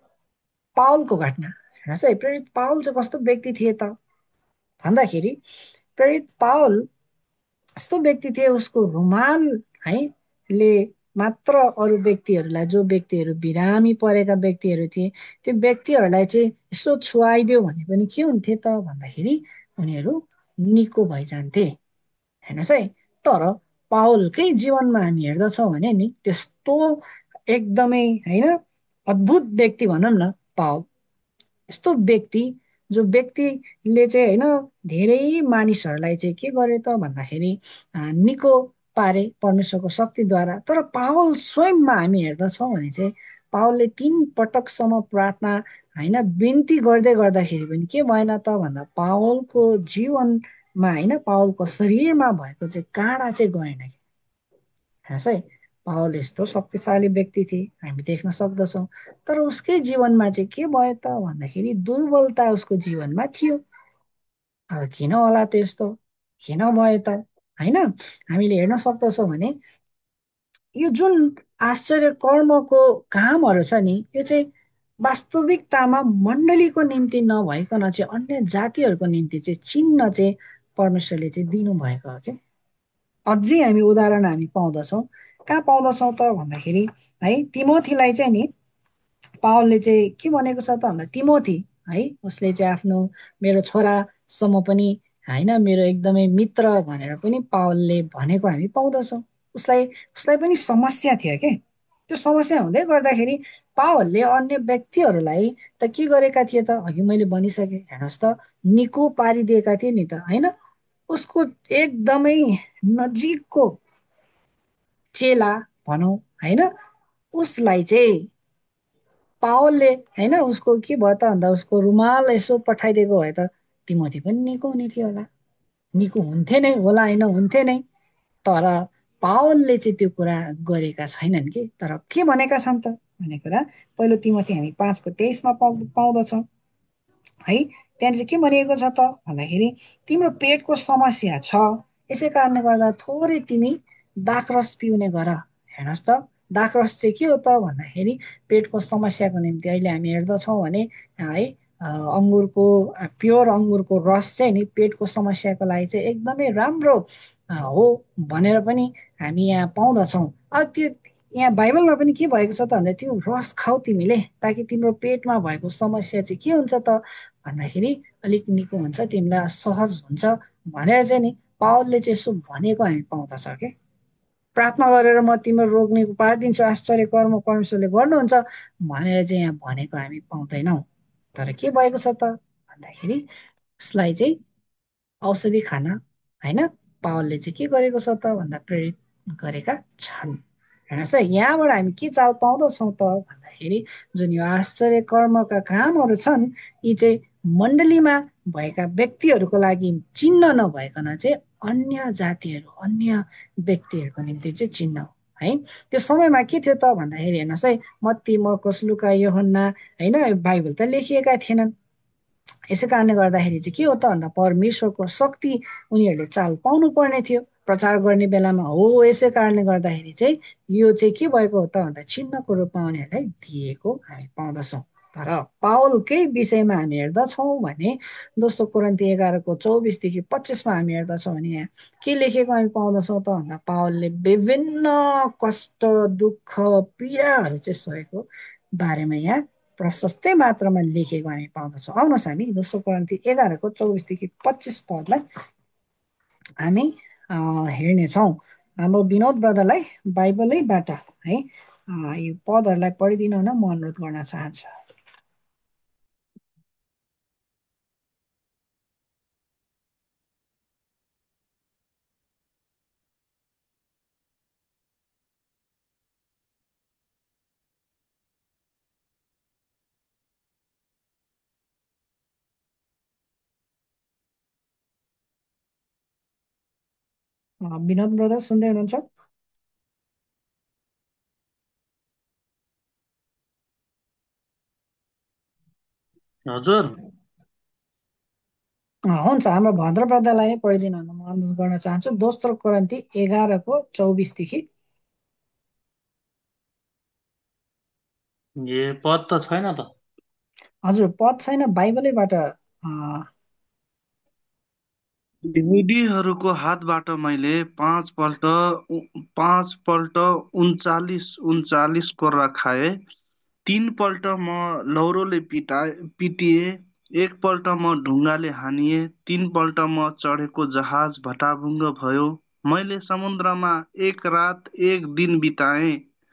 A: पावलको घटना हेर्नुहोस् है प्रेरित पावल चाहिँ कस्तो व्यक्ति थिए त भन्दाखेरि प्रेरित पावल यस्तो व्यक्ति थिए उसको रुमाल है ले मात्र अरू व्यक्तिहरूलाई जो व्यक्तिहरू बिरामी परेका व्यक्तिहरू थिए त्यो व्यक्तिहरूलाई चाहिँ यसो छुवाइदियो भने पनि के हुन्थे त भन्दाखेरि उनीहरू निको भइजान्थे हेर्नुहोस् है तर पावलकै जीवनमा हामी हेर्दछौँ भने नि त्यस्तो एकदमै होइन अद्भुत व्यक्ति भनौँ न पावल यस्तो व्यक्ति जो व्यक्तिले चाहिँ होइन धेरै मानिसहरूलाई चाहिँ के गर्यो त भन्दाखेरि निको पारे परमेश्वरको शक्तिद्वारा तर पावल स्वयंमा हामी हेर्दछौँ भने चाहिँ पावलले तीन पटकसम्म प्रार्थना होइन बिन्ती गर्दै गर्दाखेरि पनि के भएन त भन्दा पावलको जीवनमा होइन पावलको शरीरमा भएको चाहिँ काँडा चाहिँ गएन कि हेर्नुहोस् है पावल यस्तो शक्तिशाली व्यक्ति थिए हामी देख्न सक्दछौँ तर उसकै जीवनमा चाहिँ के भयो त भन्दाखेरि दुर्बलता उसको जीवनमा थियो अब किन होला त्यस्तो किन भयो त होइन हामीले हेर्न सक्दछौँ भने यो जुन आश्चर्य कर्मको कामहरू छ नि यो चाहिँ वास्तविकतामा मण्डलीको निम्ति नभइकन चाहिँ अन्य जातिहरूको निम्ति चाहिँ चिन्ह चाहिँ परमेश्वरले चाहिँ दिनुभएको हो क्या अझै हामी उदाहरण हामी पाउँदछौँ कहाँ पाउँदछौँ त भन्दाखेरि है तिमोथीलाई चाहिँ नि पावलले चाहिँ के भनेको छ त भन्दा तिमोथी है उसले चाहिँ आफ्नो मेरो छोरासम्म पनि होइन मेरो एकदमै मित्र भनेर पनि पावलले भनेको हामी पाउँदछौँ उसलाई उसलाई पनि समस्या थियो के त्यो समस्या हुँदै गर्दाखेरि पावलले अन्य व्यक्तिहरूलाई त के गरेका थिए त अघि मैले भनिसकेँ हेर्नुहोस् त निको पारिदिएका थिए नि त होइन उसको एकदमै नजिकको चेला भनौँ होइन उसलाई चाहिँ पावलले होइन उसको के भयो त भन्दा उसको रुमाल यसो पठाइदिएको भए त तिमोथी पनि निको हुने थियो होला निको हुन्थे नै होला होइन हुन्थे नै तर पावलले चाहिँ त्यो कुरा गरेका छैनन् कि तर के भनेका छन् त भन्ने कुरा पहिलो तिमोथी हामी पाँचको तेइसमा पाउ पाउँदछौँ है त्यहाँनिर चाहिँ के भनिएको छ त भन्दाखेरि तिम्रो पेटको समस्या छ यसै कारणले गर्दा थोरै तिमी दाखरस पिउने गर हेर्नुहोस् त दाखरस चाहिँ के हो त भन्दाखेरि पेटको समस्याको निम्ति अहिले हामी हेर्दछौँ भने है अङ्गुरको प्योर अङ्गुरको रस चाहिँ नि पेटको समस्याको लागि चाहिँ एकदमै राम्रो हो भनेर पनि हामी यहाँ पाउँदछौँ अब त्यो यहाँ बाइबलमा पनि के भएको छ त भन्दा त्यो रस खाऊ तिमीले ताकि तिम्रो पेटमा भएको समस्या चाहिँ के हुन्छ त भन्दाखेरि अलिक निको हुन्छ तिमीलाई सहज हुन्छ भनेर चाहिँ नि पावलले चाहिँ यसो भनेको हामी पाउँदछ के प्रार्थना गरेर म तिम्रो रोग निको पारिदिन्छु आश्चर्य कर्म परमेश्वरले गर्नुहुन्छ भनेर चाहिँ यहाँ भनेको हामी पाउँदैनौँ तर के भएको छ त भन्दाखेरि उसलाई चाहिँ औषधि खान होइन पावलले चाहिँ के गरेको छ त भन्दा प्रेरित गरेका छन् हेर्नुहोस् है यहाँबाट हामी के चाल पाउँदछौँ त भन्दाखेरि जुन यो आश्चर्य कर्मका कामहरू छन् यी चाहिँ मण्डलीमा भएका व्यक्तिहरूको लागि चिन्ह नभइकन चाहिँ अन्य जातिहरू अन्य व्यक्तिहरूको निम्ति चाहिँ चिन्ह है। त्यो समयमा के थियो त भन्दाखेरि हेर्नुहोस् है, मत्ती, मर्कोस, लुका, योहन्ना होइन बाइबल त लेखिएका थिएनन्। यसै कारणले गर्दाखेरि चाहिँ के हो त भन्दा परमेश्वरको शक्ति उनीहरूले चाल पाउनु पर्ने थियो प्रचार गर्ने बेलामा हो। यसै कारणले गर्दाखेरि चाहिँ यो चाहिँ के भएको हो त भन्दा चिन्हको रूपमा उनीहरूलाई दिएको हामी पाउँदछौँ। तर पावलकै विषयमा हामी हेर्दछौँ भने दोस्रो कोरिन्थी एघारको चौबिसदेखि पच्चिसमा हामी हेर्दछौँ भने यहाँ के लेखेको हामी पाउँदछौँ त भन्दा पावलले विभिन्न कष्ट, दुःख, पीडाहरू चाहिँ सहेको बारेमा यहाँ प्रशस्तै मात्रामा लेखेको हामी पाउँदछौँ। आउनुहोस् हामी दोस्रो कोरिन्थी एघारको चौबिसदेखि पच्चिस पदलाई हामी हेर्नेछौँ। हाम्रो विनोद ब्रदरलाई बाइबलैबाट है यो पदहरूलाई पढिदिनु हुन म अनुरोध गर्न चाहन्छु। विनोद ब्रदर सुन्दै हुनुहुन्छ?
B: हजुर
A: हुन्छ, हाम्रो भद्र ब्रदरलाई नै पढिदिनु हुन म अनुरोध गर्न चाहन्छु। दोस्रो कोरिन्थी एघारको चौबिसदेखि।
B: ए पद त छैन त।
A: हजुर पद छैन, बाइबलैबाट
C: यहुदीहरूको हातबाट मैले पाँच पल्ट पाँच पल्ट उन्चालिस उन्चालिस कोर्रा खाए। तीन पल्ट म लौरोले पिटा पिटिए। एक पल्ट म ढुङ्गाले हानिए। तीन पल्ट म चढेको जहाज भटाभुङ्ग भयो। मैले समुद्रमा एक रात एक दिन बिताएँ।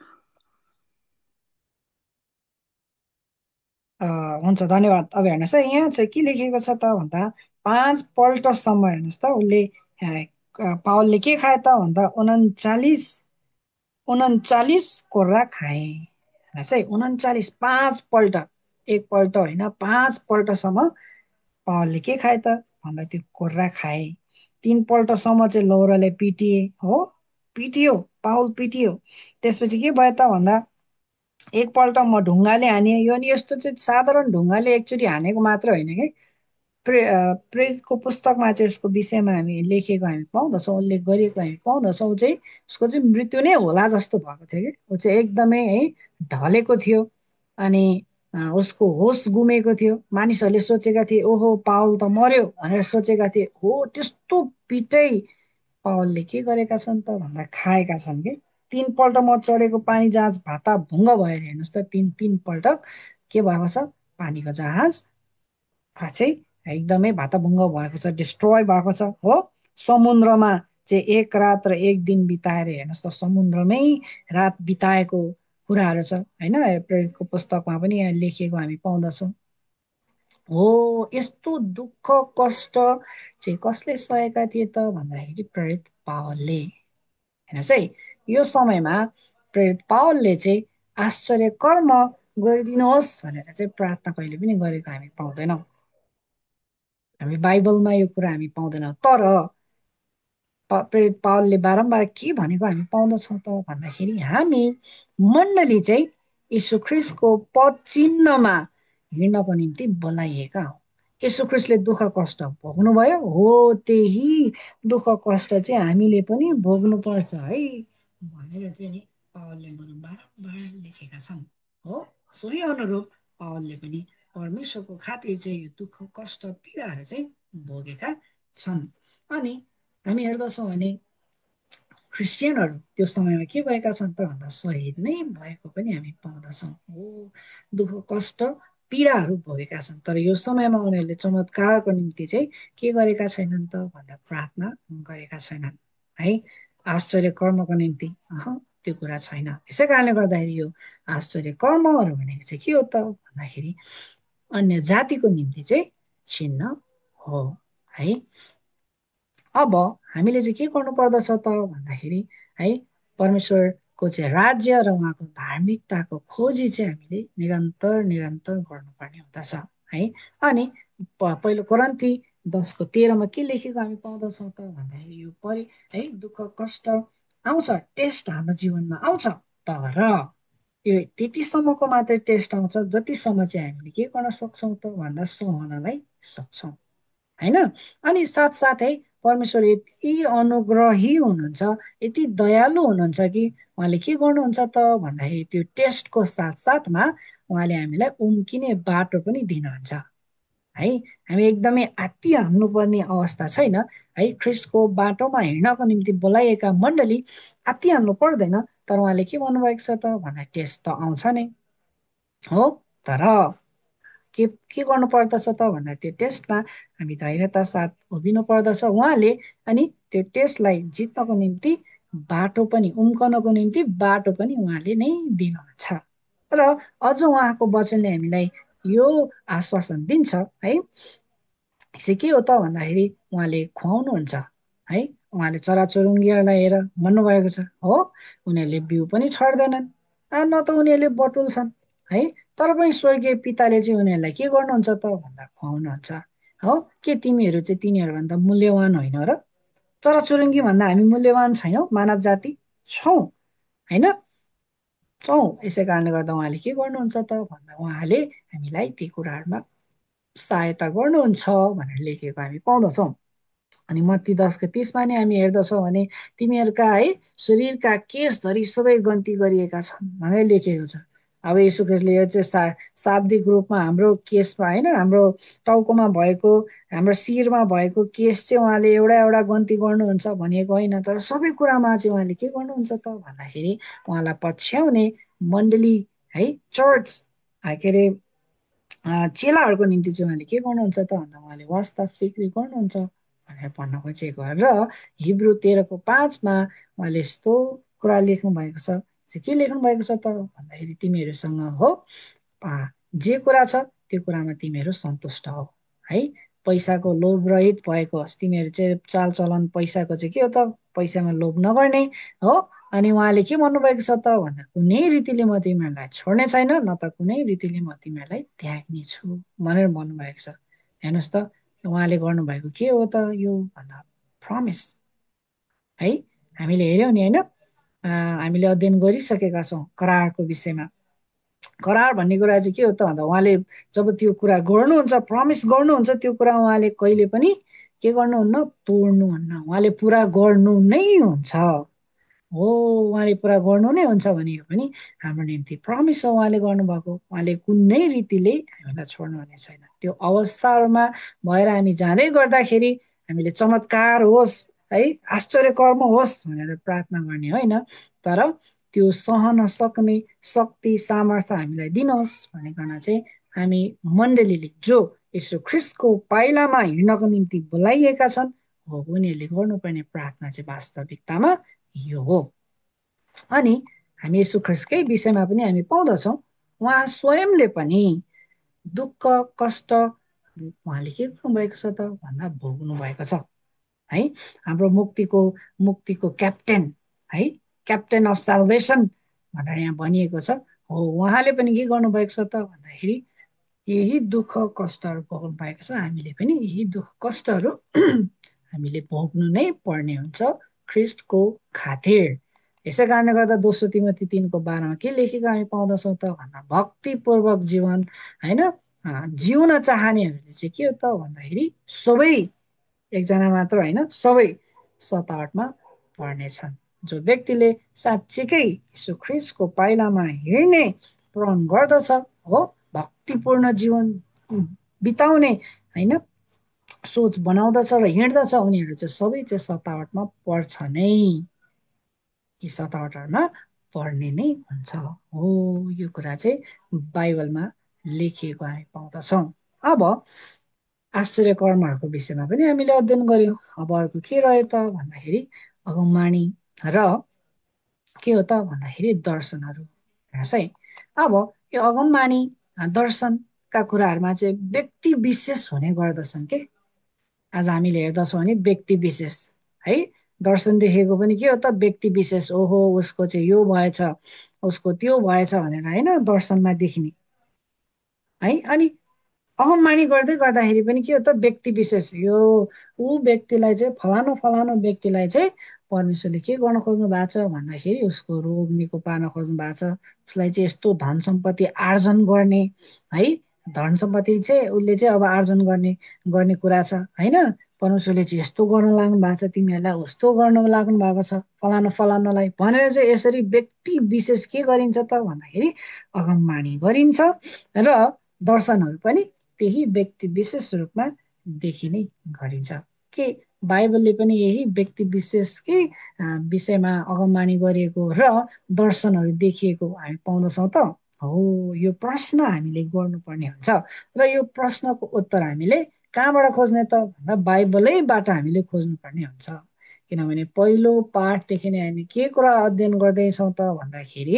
A: हुन्छ, धन्यवाद। अब हेर्नुहोस् है, यहाँ चाहिँ के लेखेको छ त भन्दा पाँच पल्टसम्म हेर्नुहोस् त उसले पावलले के खाए त भन्दा उन्चालिस उन्चालिस कोर्रा खाए। हेर्नुहोस् है, उन्चालिस पाँचपल्ट, एकपल्ट होइन पाँचपल्टसम्म पावलले के खाए त भन्दा त्यो कोर्रा खाए। तीन पल्टसम्म चाहिँ लौराले पिटिए हो, पिटियो, पावल पिटियो। त्यसपछि के भयो त भन्दा एकपल्ट म ढुङ्गाले हाने। यो नि यस्तो चाहिँ साधारण ढुङ्गाले एकचोटि हानेको मात्र होइन कि प्रे प्रेरितको पुस्तकमा चाहिँ यसको विषयमा हामी लेखेको हामी पाउँदछौँ, उल्लेख गरिएको हामी पाउँदछौँ चाहिँ उसको चाहिँ मृत्यु नै होला जस्तो भएको थियो कि ऊ चाहिँ एकदमै है ढलेको थियो अनि उसको होस गुमेको थियो। मानिसहरूले सोचेका थिए ओहो पावल त मर्यो भनेर सोचेका थिए। हो त्यस्तो पिटै पावलले के गरेका छन् त भन्दा खाएका छन् कि तीनपल्ट म चढेको पानी जहाज भाता भुङ्ग भएर हेर्नुहोस् त तिन तिनपल्ट के भएको छ पानीको जहाज चाहिँ एकदमै भाताभुङ्ग भएको छ, डिस्ट्रोय भएको छ हो। समुद्रमा चाहिँ एक रात र एक दिन बिताएर हेर्नुहोस् त समुद्रमै रात बिताएको कुराहरू छ होइन। प्रेरितको पुस्तकमा पनि यहाँ लेखिएको हामी पाउँदछौँ। हो यस्तो दुःख कष्ट चाहिँ कसले सहेका थिए त भन्दाखेरि प्रेरित पावलले। हेर्नुहोस् है, यो समयमा प्रेरित पावलले चाहिँ आश्चर्य कर्म गरिदिनुहोस् भनेर चाहिँ प्रार्थना कहिले पनि गरेको हामी पाउँदैनौँ। हामी बाइबलमा यो कुरा हामी पाउँदैनौँ। तर प्रेरित पावलले बारम्बार के भनेको हामी पाउँदछौँ त भन्दाखेरि हामी मण्डली चाहिँ यीशु ख्रिस्टको पद चिन्हमा हिँड्नको निम्ति बोलाइएका हौँ। यीशु ख्रिस्टले दुःख कष्ट भोग्नुभयो, हो त्यही दुःख कष्ट चाहिँ हामीले पनि भोग्नुपर्छ है भनेर चाहिँ नि पावलले बारम्बार लेखेका छन् हो। सोही अनुरूप पावलले पनि परमेश्वरको खातिर चाहिँ यो दुःख कष्ट पीडाहरू चाहिँ भोगेका छन्। अनि हामी हेर्दछौँ भने क्रिस्चियनहरू त्यो समयमा के भएका छन् त भन्दा शहीद नै भएको पनि हामी पाउँदछौँ। हो दुःख कष्ट पीडाहरू भोगेका छन्। तर यो समयमा उनीहरूले चमत्कारको निम्ति चाहिँ के गरेका छैनन् त भन्दा प्रार्थना गरेका छैनन् है। आश्चर्य कर्मको निम्ति अह त्यो कुरा छैन। यसै कारणले गर्दाखेरि यो आश्चर्य कर्महरू भनेको चाहिँ के हो त भन्दाखेरि अन्य जातिको निम्ति चाहिँ चिन्ह हो है। अब हामीले चाहिँ के गर्नु पर्दछ त भन्दाखेरि है परमेश्वरको चाहिँ राज्य र उहाँको धार्मिकताको खोजी चाहिँ हामीले निरन्तर निरन्तर गर्नुपर्ने हुँदछ है। अनि पहिलो कोरिन्थी दसको तेह्रमा के लेखेको हामी पाउँदछौँ त भन्दाखेरि यो परि है दुःख कष्ट आउँछ, टेस्ट हाम्रो जीवनमा आउँछ, तर यो त्यतिसम्मको मात्रै टेस्ट आउँछ जतिसम्म चाहिँ हामीले के गर्न सक्छौँ त भन्दा सहनलाई सक्छौँ, होइन। अनि साथसाथै परमेश्वर यति अनुग्रही हुनुहुन्छ, यति दयालु हुनुहुन्छ कि उहाँले के गर्नुहुन्छ त भन्दाखेरि त्यो टेस्टको साथसाथमा उहाँले हामीलाई उम्किने बाटो पनि दिनुहुन्छ, है। हामी एकदमै आत्तिहाल्नु पर्ने अवस्था छैन, है। ख्रिस्टको बाटोमा हिँड्नको निम्ति बोलाइएका मण्डली आत्तिहाल्नु पर्दैन, तर उहाँले के भन्नुभएको छ त भन्दा टेस्ट त आउँछ नै हो, तर के के गर्नु पर्दछ त भन्दा त्यो टेस्टमा हामी धैर्यता साथ उभिनु पर्दछ उहाँले, अनि त्यो टेस्टलाई जित्नको निम्ति बाटो पनि, उम्कनको निम्ति बाटो पनि उहाँले नै दिनुहुन्छ। र अझ उहाँको वचनले हामीलाई यो आश्वासन दिन्छ, है। चाहिँ के हो त भन्दाखेरि उहाँले खुवाउनुहुन्छ, है। उहाँले चराचुरुङ्गीहरूलाई हेर भन्नुभएको छ, हो, उनीहरूले बिउ पनि छर्दैनन्, न त उनीहरूले बटुल्छन्, है, तर पनि स्वर्गीय पिताले चाहिँ उनीहरूलाई के गर्नुहुन्छ त भन्दा खुवाउनुहुन्छ, हो। के तिमीहरू चाहिँ तिनीहरूभन्दा मूल्यवान होइन र? चराचुरुङ्गी भन्दा हामी मूल्यवान छैनौँ? मानव जाति छौँ, होइन, छौँ। यसै कारणले गर्दा उहाँले के गर्नुहुन्छ त भन्दा उहाँले हामीलाई ती कुराहरूमा सहायता गर्नुहुन्छ भनेर लेखेको हामी पाउँदछौँ। अनि मत्ती दसको तिसमा नि हामी हेर्दछौँ भने तिमीहरूका, है, शरीरका केशधरि सबै गन्ती गरिएका छन् भनेर लेखेको छ। अब यसो ख्रिस्टले यो चाहिँ सा शाब्दिक रूपमा हाम्रो केशमा, होइन, हाम्रो टाउकोमा भएको, हाम्रो शिरमा भएको केश चाहिँ उहाँले एउटा एउटा गन्ती गर्नुहुन्छ भनेको होइन, तर सबै कुरामा चाहिँ उहाँले के गर्नुहुन्छ त भन्दाखेरि उहाँलाई पछ्याउने मण्डली, है, चर्च, के अरे चेलाहरूको निम्ति चाहिँ उहाँले के गर्नुहुन्छ त भन्दा उहाँले वास्ता फिक्री गर्नुहुन्छ भनेर भन्न खोजेको। र हिब्रू तेह्रको पाँचमा उहाँले यस्तो कुरा लेख्नु भएको छ, चाहिँ के लेख्नु भएको छ त भन्दाखेरि तिमीहरूसँग, हो, जे कुरा छ त्यो कुरामा तिमीहरू सन्तुष्ट हो, है। पैसाको लोभ रहित भएको होस्, तिमीहरू चाहिँ चालचलन पैसाको चाहिँ के हो त, पैसामा लोभ नगर्ने, हो। अनि उहाँले के भन्नुभएको छ त भन्दा कुनै रीतिले म तिमीहरूलाई छोड्ने छैन, न त कुनै रीतिले म तिमीहरूलाई त्याग्ने छु भनेर भन्नुभएको छ। हेर्नुहोस् त उहाँले गर्नुभएको के हो त यो भन्दा प्रमिस, है। हामीले हेऱ्यौँ नि, होइन, हामीले अध्ययन गरिसकेका छौँ करारको विषयमा। करार भन्ने कुरा चाहिँ के हो त भन्दा उहाँले जब त्यो कुरा गर्नुहुन्छ, प्रमिस गर्नुहुन्छ, त्यो कुरा उहाँले कहिले पनि के गर्नुहुन्न, तोड्नुहुन्न, उहाँले पुरा गर्नु नै हुन्छ, हो। उहाँले पुरा गर्नु नै हुन्छ भनेको पनि हाम्रो निम्ति प्रमिस हो उहाँले गर्नुभएको। उहाँले कुनै रीतिले हामीलाई छोड्नु हुने छैन। त्यो अवस्थाहरूमा भएर हामी जाँदै गर्दाखेरि हामीले चमत्कार होस्, है, आश्चर्य कर्म होस् भनेर प्रार्थना गर्ने होइन, तर त्यो सहन सक्ने शक्ति सामर्थ्य हामीलाई दिनुहोस् भनिकन चाहिँ हामी मण्डलीले जो यसो ख्रिस्टको पाइलामा हिँड्नको निम्ति बोलाइएका छन्, हो, उनीहरूले गर्नुपर्ने प्रार्थना चाहिँ वास्तविकतामा यो हो। अनि हामी यसो ख्रिस्टकै विषयमा पनि हामी पाउँदछौँ उहाँ स्वयंले पनि दुःख कष्ट उहाँले के गर्नुभएको छ त भन्दा भोग्नु भएको छ, है। हाम्रो मुक्तिको मुक्तिको क्याप्टेन, है, क्याप्टेन अफ साल्भेसन भनेर यहाँ भनिएको छ, हो। उहाँले पनि के गर्नुभएको छ त भन्दाखेरि यही दुःख कष्टहरू भोग्नु भएको छ, हामीले पनि यही दुःख कष्टहरू हामीले भोग्नु नै पर्ने हुन्छ ख्रिस्टको खातिर। यसै कारणले गर्दा दोस्रो तिमोथी तिनको बाह्रमा के लेखेको हामी पाउँदछौँ त भन्दा भक्तिपूर्वक जीवन, होइन, जिउन चाहनेहरूले चाहिँ के हो त भन्दाखेरि सबै, एकजना मात्र होइन, सबै सतावटमा पर्नेछन्। जो व्यक्तिले साँच्चीकै यीशु ख्रिस्टको पाइलामा हिँड्ने प्रण गर्दछ, हो, भक्तिपूर्ण जीवन बिताउने, होइन, सोच बनाउँदछ र हिँड्दछ, उनीहरू चाहिँ सबै चाहिँ सतावटमा पर्छ नै, यी सतावटहरूमा पर्ने नै हुन्छ, हो। यो कुरा चाहिँ बाइबलमा लेखिएको हामी पाउँदछौँ। अब आश्चर्य कर्महरूको विषयमा पनि हामीले अध्ययन गर्यौँ। अब अर्को के रह्यो त भन्दाखेरि अगमवाणी र के हो त भन्दाखेरि दर्शनहरू। हेर्नुहोस् है, अब यो अगमवाणी दर्शनका कुराहरूमा चाहिँ व्यक्ति विशेष हुने गर्दछन् के। आज हामीले हेर्दछौँ भने व्यक्ति विशेष, है, दर्शन देखेको पनि के हो त व्यक्ति विशेष, ओहो उसको चाहिँ यो भएछ, उसको त्यो भएछ भनेर, होइन, दर्शनमा देख्ने, है। अनि अगमबाणी गर्दै गर्दाखेरि पनि के हो त व्यक्ति विशेष यो ऊ व्यक्तिलाई चाहिँ फलानु फलानु व्यक्तिलाई चाहिँ परमेश्वरले के गर्न खोज्नु भएको छ भन्दाखेरि उसको रोग निको पार्न खोज्नु भएको छ। उसलाई चाहिँ यस्तो धन सम्पत्ति आर्जन गर्ने है, धन सम्पत्ति चाहिँ उसले चाहिँ अब आर्जन गर्ने गर्ने कुरा छ होइन। परमेश्वरले चाहिँ यस्तो गर्न लाग्नु भएको छ, तिमीहरूलाई उस्तो गर्न लाग्नु भएको छ फलानु फलानुलाई भनेर चाहिँ यसरी व्यक्ति विशेष के गरिन्छ त भन्दाखेरि अगमबाणी गरिन्छ र दर्शनहरू पनि त्यही व्यक्ति विशेष रूपमा देखिने गरिन्छ। के बाइबलले पनि यही व्यक्ति विशेषकै विषयमा अगमबाणी गरिएको र दर्शनहरू देखिएको हामी पाउँदछौँ त? हो, यो प्रश्न हामीले गर्नुपर्ने हुन्छ र यो प्रश्नको उत्तर हामीले कहाँबाट खोज्ने त भन्दा बाइबलैबाट हामीले खोज्नुपर्ने हुन्छ। किनभने पहिलो पाठदेखि नै हामी के कुरा अध्ययन गर्दैछौँ त भन्दाखेरि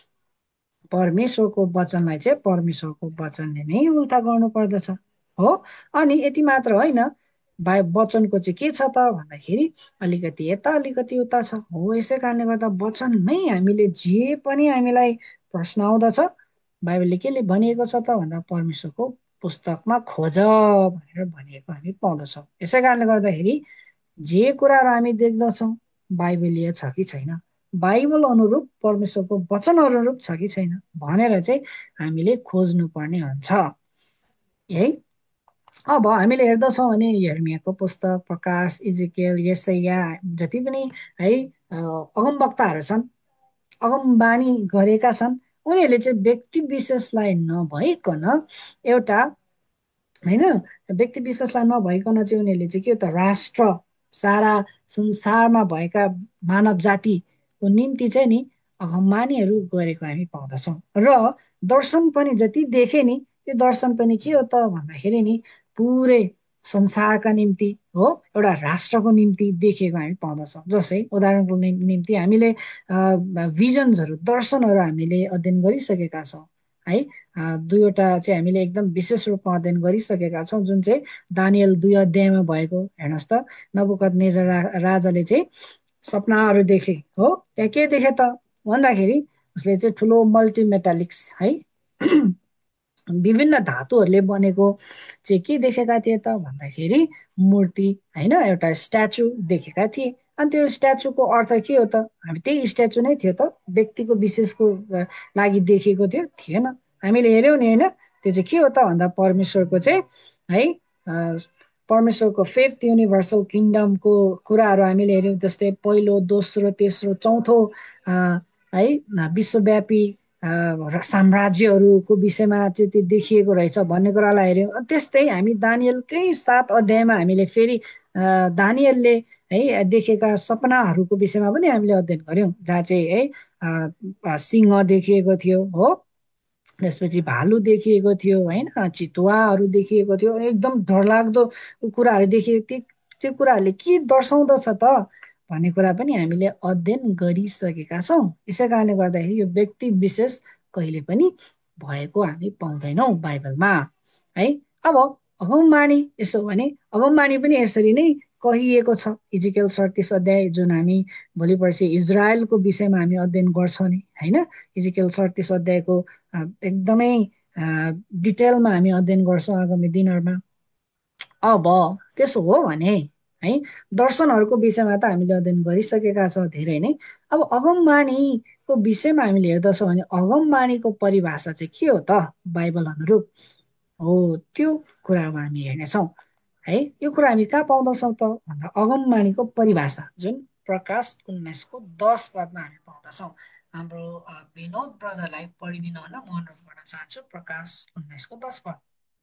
A: परमेश्वरको वचनलाई चाहिँ परमेश्वरको वचनले नै उल्था गर्नु पर्दछ हो। अनि यति मात्र होइन, बा वचनको चाहिँ के छ त भन्दाखेरि अलिकति यता अलिकति उता छ हो। यसै कारणले गर्दा वचनमै हामीले जे पनि हामीलाई प्रश्न आउँदछ बाइबलले केले भनिएको छ त भन्दा परमेश्वरको पुस्तकमा खोज भनेर भनिएको हामी पाउँदछौँ। यसै कारणले गर्दाखेरि जे कुराहरू हामी देख्दछौँ बाइबलीय छ कि छैन, बाइबल अनुरूप परमेश्वरको वचन अनुरूप छ कि छैन भनेर चाहिँ हामीले खोज्नुपर्ने हुन्छ है। अब हामीले हेर्दछौँ भने यिर्मयाहको पुस्तक, प्रकाश, इजिकेल, यशाया जति पनि है अगमवक्ताहरू छन्, अगमबाणी गरेका छन्, उनीहरूले चाहिँ व्यक्ति विशेषलाई नभइकन एउटा होइन व्यक्ति विशेषलाई नभइकन चाहिँ उनीहरूले चाहिँ के हो त राष्ट्र सारा संसारमा भएका मानव जातिको निम्ति चाहिँ नि अगमबाणीहरू गरेको हामी पाउँदछौँ। र दर्शन पनि जति देखे नि त्यो दर्शन पनि के हो त भन्दाखेरि नि पुरै संसारका निम्ति हो, एउटा राष्ट्रको निम्ति देखिएको हामी पाउँदछौँ। जस्तै उदाहरणको निम्ति हामीले भिजन्सहरू दर्शनहरू हामीले अध्ययन गरिसकेका छौँ है। दुईवटा चाहिँ हामीले एकदम विशेष रूपमा अध्ययन गरिसकेका छौँ, जुन चाहिँ दानियल दुई अध्यायमा भएको। हेर्नुहोस् त, नबुकदनेजर राजाले चाहिँ सपनाहरू देखे हो। त्यहाँ के देखे त भन्दाखेरि उसले चाहिँ ठुलो मल्टिमेटालिक्स है विभिन्न धातुहरूले बनेको चाहिँ के देखेका थिए त भन्दाखेरि मूर्ति होइन, एउटा स्ट्याचु देखेका थिए। अनि त्यो स्ट्याचुको अर्थ के हो त? हामी त्यही स्ट्याचु नै थियो त, व्यक्तिको विशेषको लागि देखिएको थियो थिएन। हामीले हेऱ्यौँ नि होइन, त्यो चाहिँ के हो त भन्दा परमेश्वरको चाहिँ है परमेश्वरको फिफ्थ युनिभर्सल किङडमको कुराहरू हामीले हेऱ्यौँ। जस्तै पहिलो, दोस्रो, तेस्रो, चौथो है विश्वव्यापी साम्राज्यहरूको विषयमा चाहिँ त्यो देखिएको रहेछ भन्ने कुरालाई हेऱ्यौँ। त्यस्तै हामी दानियलकै सात अध्यायमा हामीले फेरि दानियलले है देखेका सपनाहरूको विषयमा पनि हामीले अध्ययन गऱ्यौँ, जहाँ चाहिँ है सिंह देखिएको थियो हो, त्यसपछि भालु देखिएको थियो होइन, चितुवाहरू देखिएको थियो, एकदम डरलाग्दो कुराहरू देखिएको थियो। त्यो कुराहरूले के दर्शाउँदछ त भन्ने कुरा पनि हामीले अध्ययन गरिसकेका छौँ। यसै कारणले गर्दाखेरि यो व्यक्ति विशेष कहिले पनि भएको हामी पाउँदैनौँ बाइबलमा है। अब अगमबाणी यसो भने अगमबाणी पनि यसरी नै कहिएको छ। इजिकेल सडतिस अध्याय जुन हामी भोलि पर्सि इजरायलको विषयमा हामी अध्ययन गर्छौँ नि होइन, इजिकेल सडतिस अध्यायको एकदमै डिटेलमा हामी अध्ययन गर्छौँ आगामी दिनहरूमा। अब त्यसो हो भने है दर्शनहरूको विषयमा त हामीले अध्ययन गरिसकेका छौँ धेरै नै। अब अगमबाणीको विषयमा हामीले हेर्दछौँ भने अगमबाणीको परिभाषा चाहिँ के हो त बाइबल अनुरूप हो, त्यो कुरामा हामी हेर्नेछौँ है। यो कुरा हामी कहाँ पाउँदछौँ त भन्दा अगमबाणीको परिभाषा जुन प्रकाश उन्नाइसको दस पदमा हामी पाउँदछौँ। हाम्रो विनोद ब्रदरलाई पढिदिनु होला, म अनुरोध गर्न चाहन्छु। प्रकाश उन्नाइसको दस पद।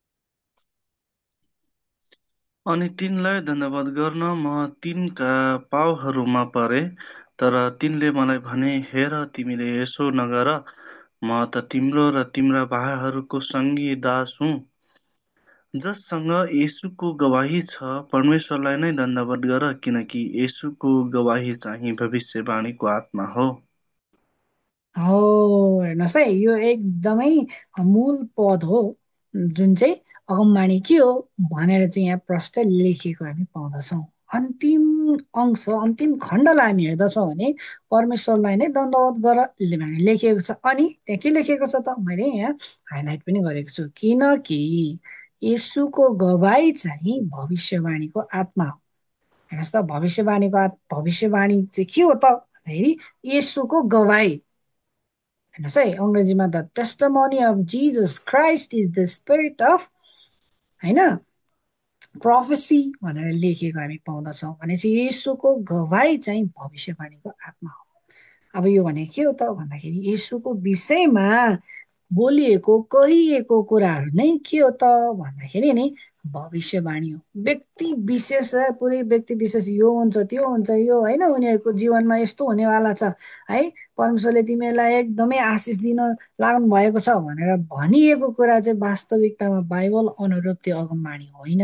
C: अनि तिनलाई धन्यवाद गर्न म तिनका पाउहरूमा परे, तर तिनले मलाई भने, हेर तिमीले यसो नगर, म त तिम्रो र तिम्रा भाइहरूको सङ्गी दास हुँ जससँग येशूको गवाही छ। परमेश्वरलाई नै धन्यवाद गर, किनकि येशूको गवाही चाहिँ भविष्यवाणीको आत्मा हो।
A: हो हेर्नुहोस् है, यो एकदमै मूल पद हो जुन चाहिँ अगमबाणी के हो भनेर चाहिँ यहाँ प्रष्ट लेखिएको हामी पाउँदछौँ। अन्तिम अंश अन्तिम खण्डलाई हामी हेर्दछौँ भने परमेश्वरलाई नै दण्डवत गर लेखिएको छ। अनि त्यहाँ के लेखिएको छ त मैले यहाँ हाइलाइट पनि गरेको छु, किनकि येशूको गवाई चाहिँ भविष्यवाणीको आत्मा हो। हेर्नुहोस् त, भविष्यवाणीको आत् भविष्यवाणी चाहिँ के हो त भन्दाखेरि येशूको गवाई। हेर्नुहोस् है, अङ्ग्रेजीमा the testimony of Jesus Christ is the spirit of, होइन, प्रोफेसी भनेर लेखेको हामी पाउँदछौँ। भनेपछि येशूको गवाई चाहिँ भविष्यवाणीको आत्मा हो। अब यो भने के हो त भन्दाखेरि येशूको विषयमा बोलिएको कहिएको कुराहरू नै के हो त भन्दाखेरि नि भविष्यवाणी हो। व्यक्ति विशेष, पुरै व्यक्ति विशेष यो हुन्छ त्यो हुन्छ यो, होइन, उनीहरूको जीवनमा यस्तो हुनेवाला छ है, परमेश्वरले तिमीलाई एकदमै आशिष दिन लाग्नु भएको छ भनेर भनिएको कुरा चाहिँ वास्तविकतामा बाइबल अनुरूप त्यो अगमवाणी होइन।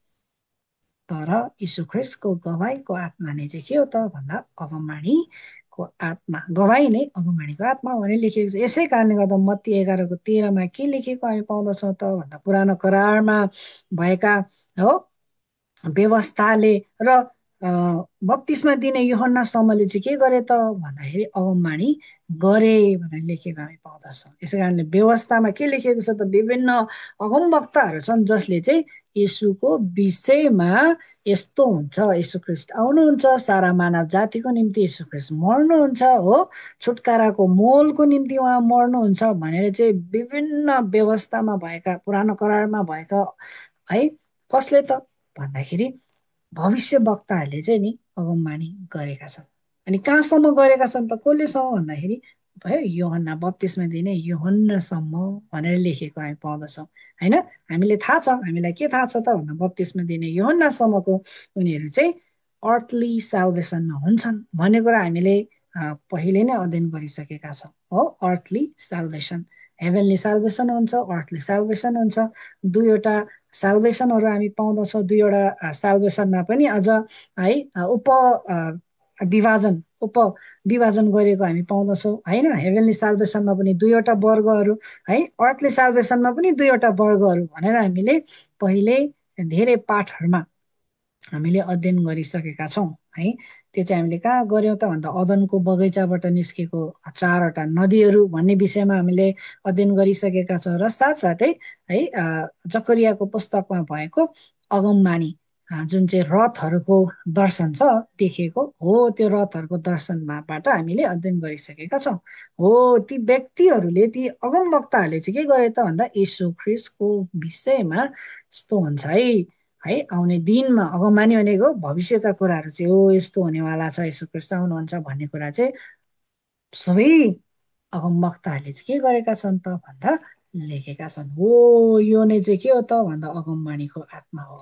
A: तर यीशु ख्रिस्टको गवाईको आत्मा नै चाहिँ के हो त भन्दा अगमवाणीको आत्मा, गवाई नै अगमवाणीको आत्मा भनेर लेखिएको छ। यसै कारणले गर्दा मत्ती एघारको तेह्रमा के लेखेको हामी पाउँदछौँ त भन्दा पुरानो करारमा भएका हो व्यवस्थाले र बत्तिसमा दिने यूहन्नासम्मले चाहिँ के गरे त भन्दाखेरि अगमवाणी गरे भनेर लेखेको हामी पाउँदछौँ। यसै कारणले व्यवस्थामा के लेखेको छ त, विभिन्न अगमवक्ताहरू छन् जसले चाहिँ येशूको विषयमा यस्तो हुन्छ, येशू ख्रिस्ट आउनुहुन्छ, सारा मानव जातिको निम्ति येशू ख्रिस्ट मर्नुहुन्छ हो, छुटकाराको मोलको निम्ति उहाँ मर्नुहुन्छ भनेर चाहिँ विभिन्न व्यवस्थामा भएका, पुरानो करारमा भएका है, कसले त भन्दाखेरि भविष्यवक्ताहरूले चाहिँ नि अगमवाणी गरेका छन्। अनि कहाँसम्म गरेका छन् त, कसलेसम्म भन्दाखेरि भयो यूहन्ना, बत्तिसमा दिने यूहन्नासम्म भनेर लेखेको हामी पाउँदछौँ। होइन, हामीले थाहा छ, हामीलाई के थाहा छ त भन्दा बत्तिसमा दिने यूहन्नासम्मको उनीहरू चाहिँ अर्थली साल्भेसनमा हुन्छन् भन्ने कुरा हामीले पहिले नै अध्ययन गरिसकेका छौँ हो। अर्थली साल्भेसन, हेभेनली साल्भेसन हुन्छ, अर्थली साल्भेसन हुन्छ। दुईवटा साल्भेसनहरू हामी पाउँदछौँ। दुईवटा साल्भेसनमा पनि अझ है उप विभाजन उप विभाजन गरेको हामी पाउँदछौँ, होइन। हेभेनली साल्भेसनमा पनि दुईवटा वर्गहरू है, अर्थली साल्भेसनमा पनि दुईवटा वर्गहरू भनेर हामीले पहिले धेरै पाठहरूमा हामीले अध्ययन गरिसकेका छौँ है। त्यो चाहिँ हामीले कहाँ गऱ्यौँ त भन्दा अदनको बगैँचाबाट निस्केको चारवटा नदीहरू भन्ने विषयमा हामीले अध्ययन गरिसकेका छौँ। र साथसाथै है जकरियाको पुस्तकमा भएको अगमवाणी जुन चाहिँ रथहरूको दर्शन छ देखेको हो, त्यो रथहरूको दर्शनमाबाट हामीले अध्ययन गरिसकेका छौँ हो। ती व्यक्तिहरूले, ती अगमवक्ताहरूले चाहिँ के गरे त भन्दा येशू ख्रिस्टको विषयमा यस्तो हुन्छ है है आउने दिनमा, अगमवाणी भनेको भविष्यका कुराहरू चाहिँ हो, यस्तो हुनेवाला छ, येशू ख्रिस्ट आउनुहुन्छ भन्ने कुरा चाहिँ सबै अगमवक्ताहरूले चाहिँ के गरेका छन् त भन्दा लेखेका छन् हो। यो नै चाहिँ के हो त भन्दा अगमवाणीको आत्मा हो।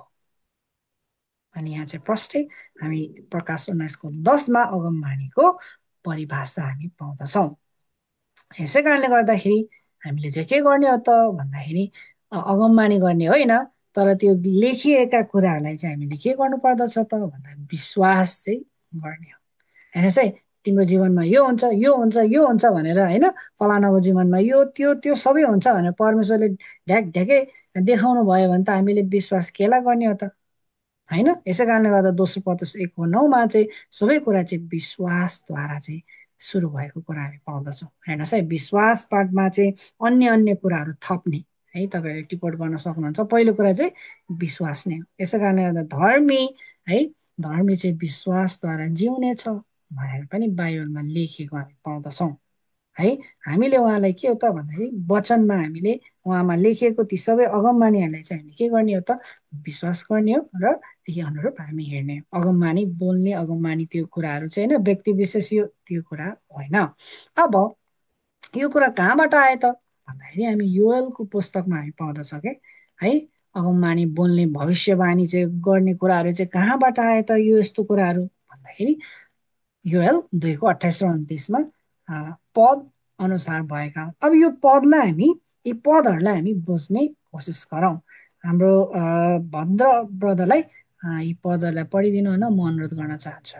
A: अनि यहाँ चाहिँ प्रष्टै हामी प्रकाश उन्नाइसको दसमा अगमवाणीको परिभाषा हामी पाउँदछौँ। यसै कारणले गर्दाखेरि हामीले चाहिँ के गर्ने हो त भन्दाखेरि अगमवाणी गर्ने होइन, तर त्यो लेखिएका कुराहरूलाई चाहिँ हामीले के गर्नु पर्दछ त भन्दा विश्वास चाहिँ गर्ने हो। हेर्नुहोस् है, तिम्रो जीवनमा यो हुन्छ यो हुन्छ यो हुन्छ भनेर, होइन, फलानाको जीवनमा यो त्यो त्यो सबै हुन्छ भनेर परमेश्वरले ढ्याक ढ्याकै देखाउनु भयो भने त हामीले विश्वास केलाई गर्ने हो त, होइन। यसै कारणले गर्दा दोस्रो पत्रुस एकको नौमा चाहिँ सबै कुरा चाहिँ विश्वासद्वारा चाहिँ सुरु भएको कुरा हामी पाउँदछौँ। हेर्नुहोस् है, विश्वास पाठमा चाहिँ अन्य अन्य कुराहरू थप्ने है, तपाईँहरूले टिपोट गर्न सक्नुहुन्छ। पहिलो कुरा चाहिँ विश्वास नै हो। यसै कारणले गर्दा धर्मी है, धर्मी चाहिँ विश्वासद्वारा जिउने छ भनेर पनि बाइबलमा लेखेको हामी पाउँदछौँ है। हामीले उहाँलाई के हो त भन्दाखेरि वचनमा हामीले उहाँमा लेखिएको ती सबै अगमवाणीहरूलाई चाहिँ हामीले के गर्ने हो त विश्वास गर्ने हो र त्यही अनुरूप हामी हेर्ने हो। अगमवाणी बोल्ने, अगमवाणी त्यो कुराहरू चाहिँ होइन व्यक्ति विशेष यो त्यो कुरा होइन। अब यो कुरा कहाँबाट आयो त भन्दाखेरि हामी योएलको पुस्तकमा हामी पाउँदछौँ के है। अगमवाणी बोल्ने, भविष्यवाणी चाहिँ गर्ने कुराहरू चाहिँ कहाँबाट आयो त यो यस्तो कुराहरू भन्दाखेरि योएल दुईको अठाइस र उन्तिसमा पद अनुसार भएका। अब यो पदलाई हामी यी पदहरूलाई हामी बुझ्ने कोसिस गरौँ। हाम्रो भद्र ब्रदरलाई यी पदहरूलाई पढिदिनु होइन म अनुरोध गर्न चाहन्छु।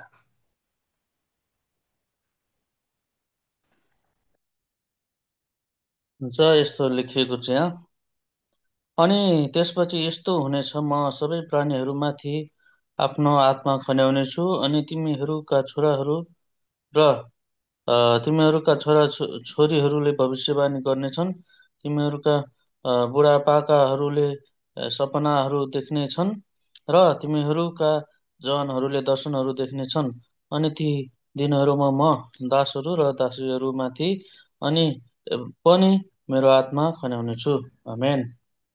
B: हुन्छ, यस्तो लेखिएको छ यहाँ। अनि त्यसपछि यस्तो हुनेछ, म सबै प्राणीहरूमाथि आफ्नो आत्मा खन्याउनेछु अनि तिमीहरूका छोराहरू र तिमीहरूका छोरा छोरीहरूले भविष्यवाणी गर्नेछन्। तिमीहरूका बुढापाकाहरूले सपनाहरू देख्नेछन् र तिमीहरूका जवानहरूले दर्शनहरू देख्नेछन्। अनि ती दिनहरूमा म दासहरू र दासीहरूमाथि अनि पनि मेरो आत्मा खन्याउनेछु। आमेन।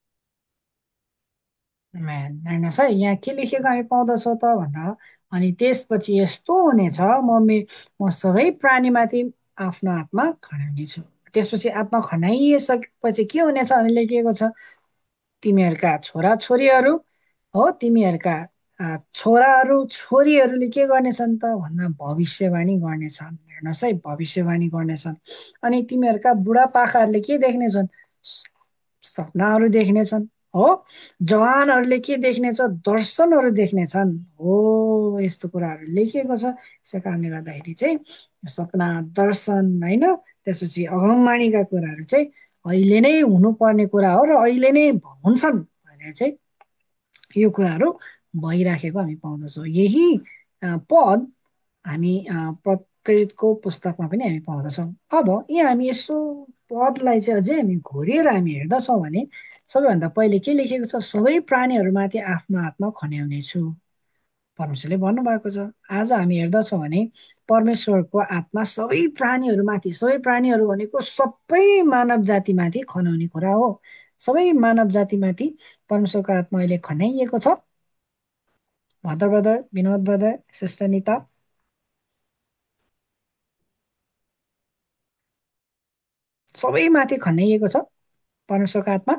A: म्यान हेर्नुहोस् है, यहाँ के लेखेको हामी पाउँदछौँ त भन्दा, अनि त्यसपछि यस्तो हुनेछ, म मे म सबै प्राणीमाथि आफ्नो आत्मा खनाउनेछु। त्यसपछि आत्मा खनाइसकेपछि के हुनेछ भने लेखिएको छ, तिमीहरूका छोरा छोरीहरू हो, तिमीहरूका छोराहरू छोरीहरूले के गर्नेछन् त भन्दा भविष्यवाणी गर्नेछन्। हेर्नुहोस् है, भविष्यवाणी गर्नेछन्। अनि तिमीहरूका बुढापाकाहरूले के देख्नेछन्, सपनाहरू देख्नेछन् हो। जवानहरूले के देख्नेछ, दर्शनहरू देख्नेछन् हो। यस्तो कुराहरू लेखिएको छ। यसै कारणले गर्दाखेरि चाहिँ सपना, दर्शन होइन, त्यसपछि अगमवाणीका कुराहरू चाहिँ अहिले नै हुनुपर्ने कुरा हो र अहिले नै हुन्छन् भनेर चाहिँ यो कुराहरू भइराखेको हामी पाउँदछौँ। यही पद हामी प्रेरितको पुस्तकमा पनि हामी पाउँदछौँ। अब यहाँ हामी यसो पदलाई चाहिँ अझै हामी घोरिएर हामी हेर्दछौँ भने सबैभन्दा पहिले के लेखेको छ, सबै प्राणीहरूमाथि आफ्नो आत्मा खन्याउने छु। परमेश्वरले भन्नुभएको छ। आज हामी हेर्दछौँ भने परमेश्वरको आत्मा सबै प्राणीहरूमाथि, सबै प्राणीहरू भनेको सबै मानव जातिमाथि खनाउने कुरा हो। सबै मानव जातिमाथि परमेश्वरको आत्मा अहिले खनाइएको छ। Bhadra brother, Binod brother, sister Nita, सबैमाथि खनाइएको छ परमेश्वरको आत्मा।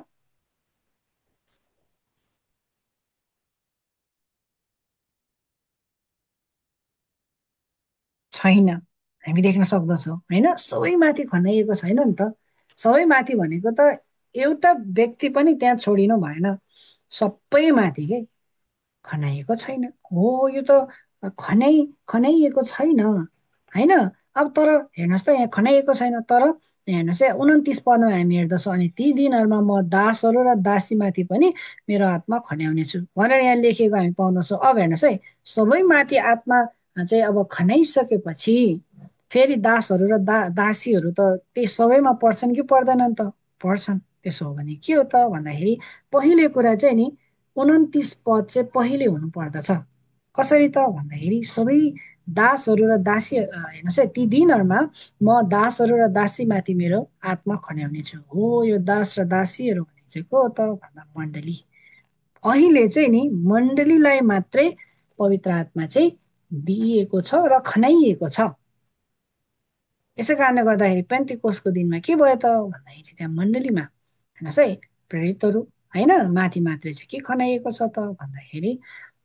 A: छैन, हामी देख्न सक्दछौँ होइन, सबैमाथि खनाइएको छैन नि त। सबैमाथि भनेको त एउटा व्यक्ति पनि त्यहाँ छोडिनु भएन, सबैमाथि के खनाइएको छैन हो। यो त खनाइ खनाइएको छैन होइन। अब तर हेर्नुहोस् त, यहाँ खनाइएको छैन, तर हेर्नुहोस् है, उन्तिस पदमा हामी हेर्दछौँ, अनि ती दिनहरूमा म दासहरू र दासीमाथि पनि मेरो आत्मा खन्याउने छु भनेर यहाँ लेखेको हामी पाउँदछौँ। अब हेर्नुहोस् है, सबैमाथि आत्मा चाहिँ अब खनाइसकेपछि फेरि दासहरू र दा दासीहरू त त्यही सबैमा पर्छन् कि पर्दैनन् त, पर्छन्। त्यसो हो भने के हो त भन्दाखेरि पहिले कुरा चाहिँ नि उन्तिस पद चाहिँ पहिले हुनु पर्दछ। कसरी त भन्दाखेरि सबै दासहरू र दासी, हेर्नुहोस् है, ती दिनहरूमा म दासहरू र दासीमाथि मेरो आत्मा खन्याउने छु हो। यो दास र दासीहरू भने चाहिँ को त भन्दा मण्डली। अहिले चाहिँ नि मण्डलीलाई मात्रै पवित्र आत्मा चाहिँ दिइएको छ र खनाइएको छ। यसै कारणले गर्दाखेरि पेन्टिकोसको दिनमा के भयो त भन्दाखेरि त्यहाँ मण्डलीमा हेर्नुहोस् है, प्रेरितहरू होइन माथि मात्रै चाहिँ के खनाइएको छ त भन्दाखेरि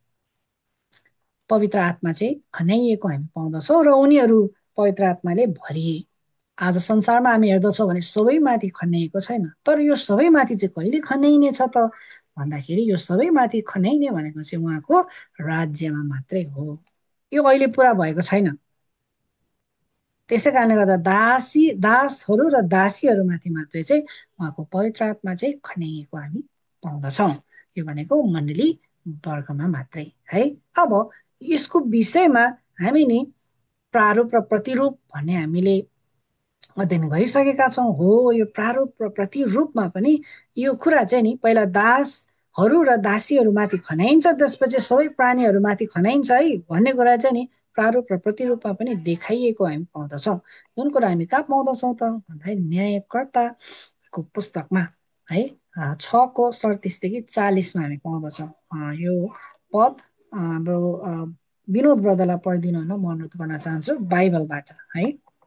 A: पवित्र आत्मा चाहिँ खनाइएको हामी पाउँदछौँ र उनीहरू पवित्र आत्माले भरिए। आज संसारमा हामी हेर्दछौँ भने सबैमाथि खनाइएको छैन, तर यो सबैमाथि चाहिँ कहिले खनाइनेछ त भन्दाखेरि यो सबैमाथि खनाइने भनेको चाहिँ उहाँको राज्यमा मात्रै हो। यो अहिले पुरा भएको छैन। त्यसै कारणले गर्दा दासी दासहरू र दासीहरूमाथि मात्रै चाहिँ उहाँको पवित्र आत्मा चाहिँ खनाइएको हामी पाउँदछौँ। यो भनेको मण्डली वर्गमा मात्रै है। अब यसको विषयमा हामी नि प्रारूप र प्रतिरूप भन्ने हामीले अध्ययन गरिसकेका छौँ हो। यो प्रारूप र प्रतिरूपमा पनि यो कुरा चाहिँ नि पहिला दासहरू र दासीहरूमाथि खनाइन्छ, त्यसपछि सबै प्राणीहरूमाथि खनाइन्छ है भन्ने कुरा चाहिँ नि प्रारूप र प्रतिरूपमा पनि देखाइएको हामी पाउँदछौँ। जुन कुरा हामी कहाँ पाउँदछौँ त भन्दाखेरि न्यायकर्ताको पुस्तकमा है छको सडतिसदेखि चालिसमा हामी पाउँदछौँ। यो पद हाम्रो विनोद ब्रदरलाई पढिदिनु हुन म अनुरोध गर्न चाहन्छु बाइबलबाट है।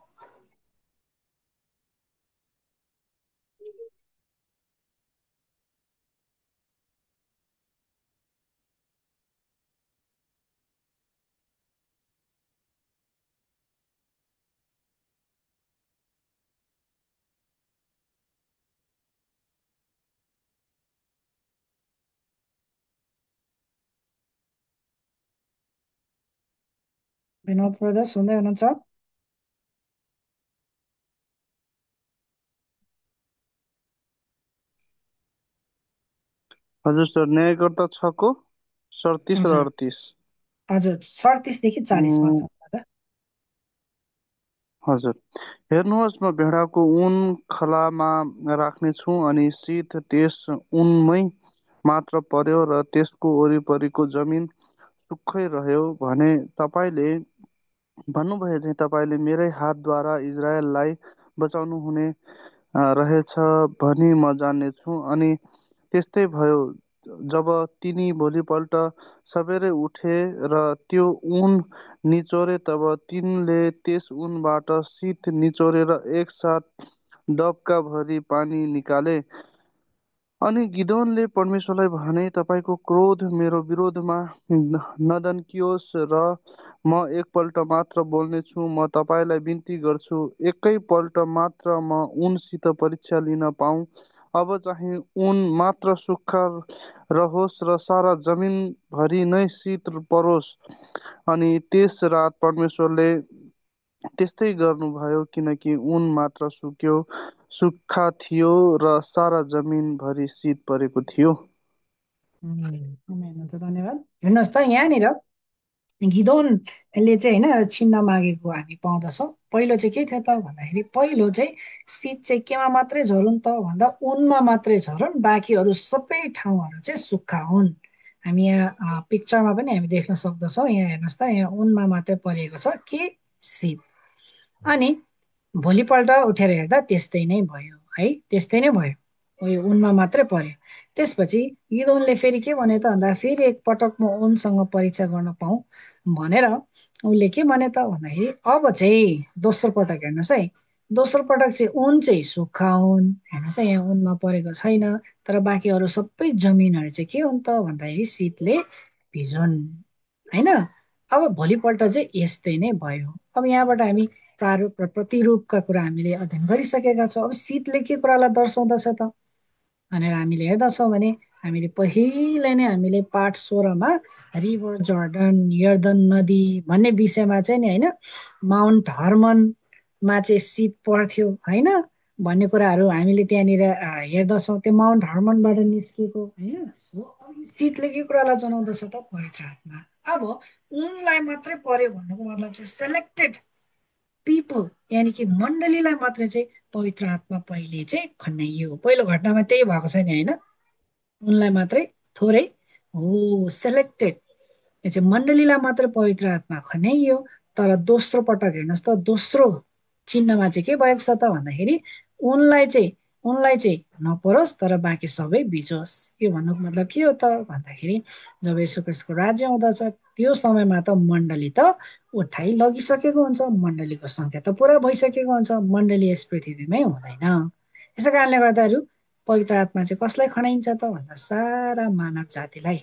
A: विनोद ब्रदर सुन्दै हुनुहुन्छ?
C: हजुर सर, न्यायकर्ता छको सडतिस र
A: हजुर
C: अडतिस।
A: हजुर सडतिसदेखि चालिस
C: उम्,
A: पर्छ।
C: हजुर, हेर्नुहोस्, म भेडाको ऊन खलामा राख्नेछु अनि शीत त्यस ऊनमै मात्र पर्यो र त्यसको वरिपरिको जमिन सुक्खै रह्यो भने तपाईँले भन्नुभयो चाहिँ तपाईँले मेरै हातद्वारा इजरायललाई बचाउनु हुने अ, रहेछ भनी म जान्नेछु। अनि त्यस्तै भयो। जब तिनी भोलिपल्ट सबेरै उठे र त्यो ऊन निचोरे, तब तिनले त्यस ऊनबाट शीत निचोरेर एकसाथ डबका भरी पानी निकाले। अनि गिदोनले परमेश्वरलाई भने, तपाईँको क्रोध मेरो विरोधमा न- नदन्कियोस् र म एकपल्ट मात्र बोल्नेछु। म तपाईँलाई बिन्ती गर्छु, एकैपल्ट मात्र म उनसित परीक्षा लिन पाऊँ। अब चाहिँ उन मात्र सुक्खा रहोस् र सारा जमिनभरि नै शीत परोस्। अनि त्यस रात परमेश्वरले त्यस्तै गर्नुभयो, किनकि उन मात्र सुक्यो सुक्खा थियो र सारा जमिनभरि शीत परेको थियो।
A: उम्, आमेन हुन्छ, धन्यवाद। हेर्नुहोस् त यहाँनिर गिदोनले चाहिँ होइन चिन्ह मागेको हामी पाउँदछौँ। पहिलो चाहिँ के थियो त भन्दाखेरि पहिलो चाहिँ शीत चाहिँ केमा मात्रै झरुन् त भन्दा ऊनमा मात्रै झरुन्, बाँकी अरू सबै ठाउँहरू चाहिँ सुक्खा हुन्। हामी यहाँ अ, पिक्चरमा पनि हामी देख्न सक्दछौँ। यहाँ हेर्नुहोस् त, यहाँ ऊनमा मात्रै परिएको छ के शीत। अनि भोलिपल्ट उठेर हेर्दा त्यस्तै नै भयो है, त्यस्तै नै भयो, उयो उनमा मात्रै पर्यो। त्यसपछि गिदोनले फेरि के भन्यो त भन्दा फेरि एकपटक म उनसँग परीक्षा गर्न पाऊँ भनेर उसले के भने त भन्दाखेरि अब चाहिँ दोस्रो पटक हेर्नुहोस् है, दोस्रो पटक चाहिँ उन चाहिँ सुक्खा हुन्। हेर्नुहोस् है, यहाँ उनमा परेको छैन, तर बाँकी अरू सबै जमिनहरू चाहिँ के हुन् त भन्दाखेरि शीतले भिजुन् होइन। अब भोलिपल्ट चाहिँ यस्तै नै भयो। अब यहाँबाट हामी प्रारूप र प्रतिरूपका कुरा हामीले अध्ययन गरिसकेका छौँ। अब शीतले के कुरालाई दर्शाउँदछ त भनेर हामीले हेर्दछौँ भने हामीले पहिले नै हामीले पाठ सोह्रमा रिभर जर्डन, यर्दन नदी भन्ने विषयमा चाहिँ नि होइन माउन्ट हर्मनमा चाहिँ शीत पर्थ्यो होइन भन्ने कुराहरू हामीले त्यहाँनिर अ, हेर्दछौँ। त्यो माउन्ट हर्मनबाट निस्किएको होइन। हो, अब यो शीतले के कुरालाई जनाउँदछ त पवित्र आत्मा। अब उनलाई मात्रै पर्यो भन्नुको मतलब चाहिँ सेलेक्टेड पिपल यानि कि मण्डलीलाई मात्रै चाहिँ पवित्र आत्मा पहिले चाहिँ खन्याइयो। पहिलो घटनामा त्यही भएको छ नि होइन, उनलाई मात्रै थोरै हो सेलेक्टेड, यो चाहिँ मण्डलीलाई मात्र पवित्र आत्मा खन्याइयो। तर दोस्रो पटक हेर्नुहोस् त, दोस्रो चिन्हमा चाहिँ के भएको छ त भन्दाखेरि उनलाई चाहिँ उनलाई चाहिँ नपरोस् तर बाँकी सबै बिजोस्। यो भन्नुको मतलब के हो त भन्दाखेरि जब यसो क्रिस्टको राज्य आउँदछ त्यो समयमा त मण्डली त उठाइ लगिसकेको हुन्छ, मण्डलीको सङ्ख्या त पुरा भइसकेको हुन्छ, मण्डली यस पृथ्वीमै हुँदैन। यसै कारणले गर्दाहरू पवित्र आत्मा चाहिँ कसलाई खनाइन्छ त भन्दा सारा मानव जातिलाई,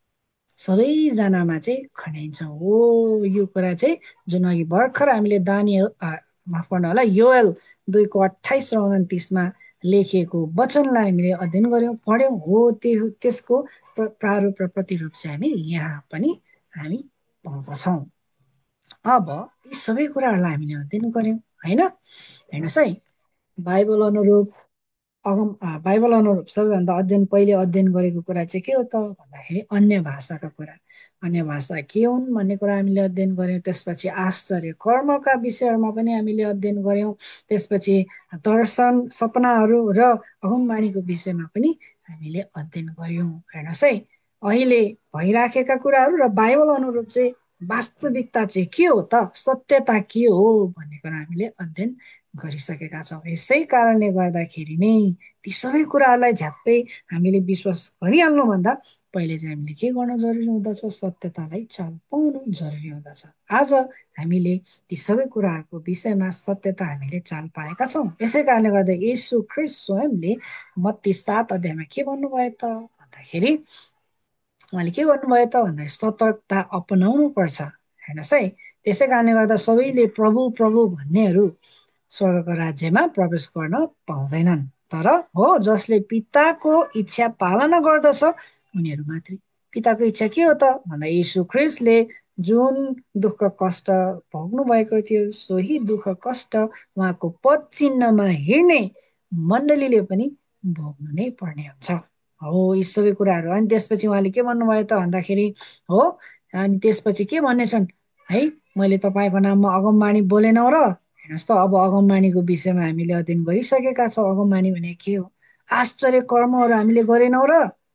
A: सबैजनामा चाहिँ खनाइन्छ हो। यो कुरा चाहिँ जुन अघि भर्खर हामीले दानियल अ, माफ गर्नु होला योएल दुईको अठाइस र उन्तिसमा लेखिएको वचनलाई हामीले अध्ययन गऱ्यौँ, पढ्यौँ हो। त्यो त्यसको प्र- प्रारूप र प्रतिरूप चाहिँ हामी यहाँ पनि हामी पाउँदछौँ। अब यी सबै कुराहरूलाई हामीले अध्ययन गऱ्यौँ होइन। हेर्नुहोस् है, बाइबल अनुरूप अगम अ, बाइबल अनुरूप सबैभन्दा अध्ययन पहिले अध्ययन गरेको कुरा चाहिँ के हो त भन्दाखेरि अन्य भाषाका कुरा, अन्य भाषा के हुन् भन्ने कुरा हामीले अध्ययन गऱ्यौँ। त्यसपछि आश्चर्य कर्मका विषयहरूमा पनि हामीले अध्ययन गऱ्यौँ। त्यसपछि दर्शन, सपनाहरू र अगमबाणीको विषयमा पनि हामीले अध्ययन गऱ्यौँ। हेर्नुहोस् है, अहिले भइराखेका कुराहरू र बाइबल अनुरूप चाहिँ वास्तविकता चाहिँ के हो त, सत्यता के हो भन्ने कुरा हामीले अध्ययन गरिसकेका छौँ। यसै कारणले गर्दाखेरि नै ती सबै कुराहरूलाई झ्याप्पै हामीले विश्वास गरिहाल्नुभन्दा पहिले चाहिँ हामीले के गर्न जरुरी हुँदछ, सत्यतालाई चाल पाउनु जरुरी हुँदछ। आज हामीले ती सबै कुराहरूको विषयमा सत्यता हामीले चाल पाएका छौँ। यसै कारणले गर्दा येशू ख्रीष्ट स्वयंले मत्ती सात अध्यायमा के भन्नुभयो त भन्दाखेरि उहाँले के गर्नुभयो त भन्दा सतर्कता अपनाउनु पर्छ। हेर्नुहोस् है, त्यसै कारणले गर्दा सबैले प्रभु प्रभु भन्नेहरू स्वर्गको राज्यमा प्रवेश गर्न पाउँदैनन्, तर हो जसले पिताको इच्छा पालना गर्दछ उनीहरू मात्रै। पिताको इच्छा के हो त भन्दा यीशु ख्रीष्टले जुन दुःख कष्ट भोग्नु भएको थियो सोही दुःख कष्ट उहाँको पद चिन्हमा हिँड्ने मण्डलीले पनि भोग्नु नै पर्ने हुन्छ हो यी सबै कुराहरू। अनि त्यसपछि उहाँले के भन्नुभयो त भन्दाखेरि हो, अनि त्यसपछि के भन्नेछन् है, मैले तपाईँको नाममा अगमबाणी बोलेनौ र। हेर्नुहोस् त, अब अगमबाणीको विषयमा हामीले अध्ययन गरिसकेका छौँ। अगमबाणी भने के हो, आश्चर्य कर्महरू हामीले गरेनौँ र।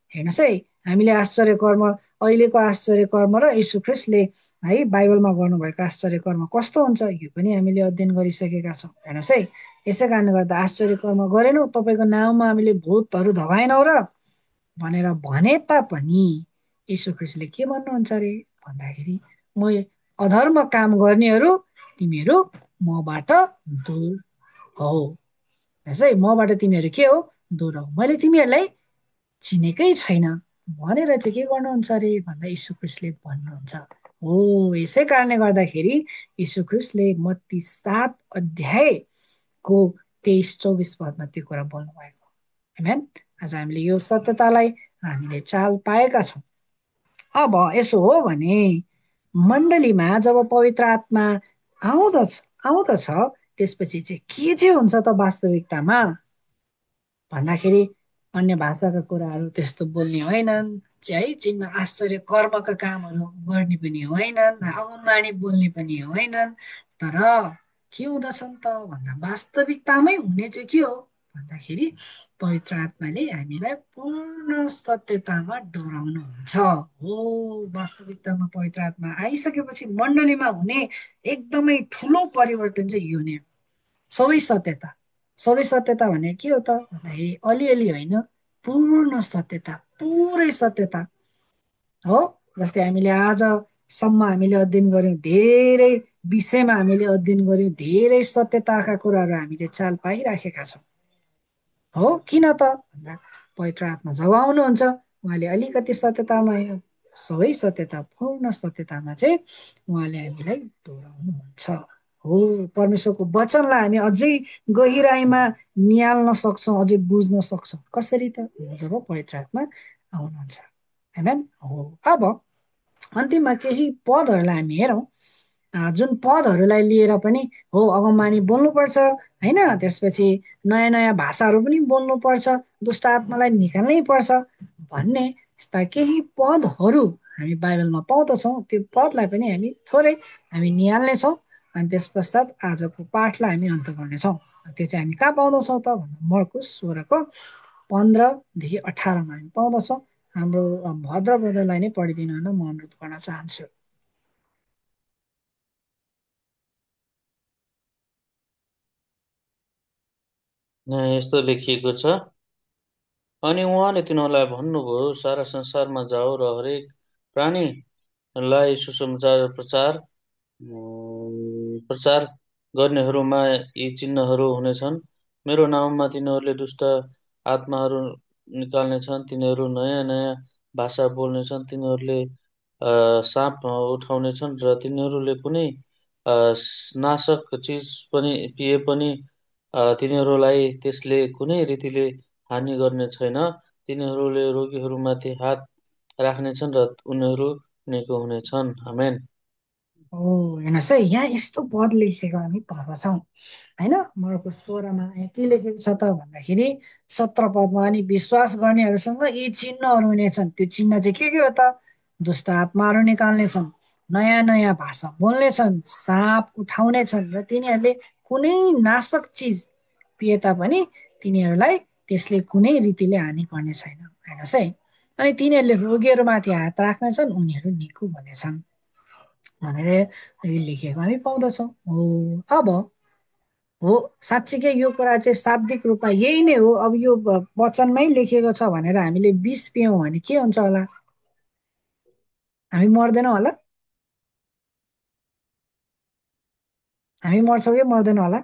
A: हेर्नुहोस् है, हामीले आश्चर्य कर्म, अहिलेको आश्चर्य कर्म र यीशु ख्रीष्टले है बाइबलमा गर्नुभएको आश्चर्य कर्म कस्तो हुन्छ यो पनि हामीले अध्ययन गरिसकेका छौँ। हेर्नुहोस् है, यसै कारणले गर्दा आश्चर्य कर्म गरेनौँ, तपाईँको नाउँमा हामीले भूतहरू धपाएनौँ र भनेर भने तापनि यीशु ख्रीष्टले के भन्नुहुन्छ अरे भन्दाखेरि, म अधर्म काम गर्नेहरू तिमीहरू मबाट दूर हौ। हेर्नुहोस् है, मबाट तिमीहरू के हो? दूर हौ, मैले तिमीहरूलाई चिनेकै छैन भनेर चाहिँ के गर्नुहुन्छ अरे भन्दा यीशु ख्रीष्टले भन्नुहुन्छ। हो, यसै कारणले गर्दाखेरि यीशु ख्रीष्टले मत्ती सात अध्यायको तेइस चौबिस पदमा त्यो कुरा बोल्नु भएको। आमेन। आज हामीले यो सत्यतालाई हामीले चाल पाएका छौँ। अब यसो हो भने मण्डलीमा जब पवित्र आत्मा आउँदछ आउँदछ त्यसपछि चाहिँ के चाहिँ हुन्छ त वास्तविकतामा भन्दाखेरि अन्य भाषाका कुराहरू त्यस्तो बोल्ने होइनन्, है चिन्ह आश्चर्य कर्मका कामहरू गर्ने पनि होइनन्, अगमबाणी बोल्ने पनि होइनन्। तर के हुँदछन् त भन्दा वास्तविकतामै हुने चाहिँ के हो भन्दाखेरि पवित्र आत्माले हामीलाई पूर्ण सत्यतामा डोराउनुहुन्छ। हो, वास्तविकतामा पवित्र आत्मा आइसकेपछि मण्डलीमा हुने एकदमै ठुलो परिवर्तन चाहिँ यो नै हो। सबै सत्यता, सबै सत्यता भने के हो त भन्दाखेरि अलिअलि होइन, पूर्ण सत्यता, पुरै सत्यता हो। जस्तै हामीले आजसम्म हामीले अध्ययन गर्यौँ, धेरै विषयमा हामीले अध्ययन गर्यौँ, धेरै सत्यताका कुराहरू हामीले चाल पाइराखेका छौँ। हो, किन त भन्दा पवित्र आत्मा जब आउनुहुन्छ उहाँले अलिकति सत्यतामा होइन, सबै सत्यता, पूर्ण सत्यतामा चाहिँ उहाँले हामीलाई डोराउनुहुन्छ। हो, परमेश्वरको वचनलाई हामी अझै गहिराइमा निहाल्न सक्छौँ, अझै बुझ्न सक्छौँ। कसरी त जब पवित्र आत्मा आउनुहुन्छ। आमेन। हो, अब अन्तिममा केही पदहरूलाई हामी हेरौँ, जुन पदहरूलाई लिएर पनि हो अगमबाणी बोल्नुपर्छ होइन, त्यसपछि नयाँ नयाँ भाषाहरू पनि बोल्नुपर्छ, दुष्ट आत्मालाई निकाल्नै पर्छ भन्ने यस्ता केही पदहरू हामी बाइबलमा पाउँदछौँ। त्यो पदलाई पनि हामी थोरै हामी निहाल्नेछौँ अनि त्यस पश्चात आजको पाठलाई हामी अन्त गर्नेछौँ। त्यो चाहिँ हामी कहाँ पाउँदछौँ त भन्दा मर्कुस सोह्रको पन्ध्रदेखि अठारमा हामी पाउँदछौँ। हाम्रो भद्र ब्रदरलाई नै पढिदिनु हुन म अनुरोध गर्न चाहन्छु।
B: यस्तो लेखिएको छ, अनि उहाँले तिनीहरूलाई भन्नुभयो, सारा संसारमा जाऊ र हरेक प्राणीलाई सुसमाचार प्रचार प्रचार गर्नेहरूमा यी चिन्हहरू हुनेछन्। मेरो नाममा तिनीहरूले दुष्ट आत्माहरू निकाल्नेछन्, तिनीहरू नयाँ नयाँ भाषा बोल्नेछन्, तिनीहरूले साँप उठाउनेछन् र तिनीहरूले कुनै नाशक चिज पनि पिए पनि तिनीहरूलाई त्यसले कुनै रीतिले हानि गर्ने छैन। तिनीहरूले रोगीहरूमाथि हात राख्नेछन् र उनीहरू निको हुनेछन्। आमेन।
A: हो, हेर्नुहोस् है, यहाँ यस्तो पद लेखेको हामी पाउँदछौँ होइन। मर्कुस सोह्रमा यहाँ के लेखेको छ त भन्दाखेरि सत्र पदमा अनि विश्वास गर्नेहरूसँग यी चिन्हहरू हुनेछन्। त्यो चिन्ह चाहिँ के के हो त? दुष्ट आत्माहरू निकाल्नेछन्, नयाँ नयाँ भाषा बोल्नेछन्, साँप उठाउनेछन् र तिनीहरूले कुनै नाशक चिज पिए तापनि तिनीहरूलाई त्यसले कुनै रीतिले हानि गर्ने छैन। हेर्नुहोस् है, अनि तिनीहरूले रोगीहरूमाथि हात राख्नेछन्, उनीहरू निको हुनेछन् भनेर लेखेको हामी पाउँदछौँ। हो, अब हो साँच्चीकै यो कुरा चाहिँ शाब्दिक रूपमा यही नै हो। अब यो वचनमै लेखेको छ भनेर हामीले विष पियौँ भने के हुन्छ होला? हामी मर्दैनौँ होला? हामी मर्छौँ कि मर्दैनौँ होला?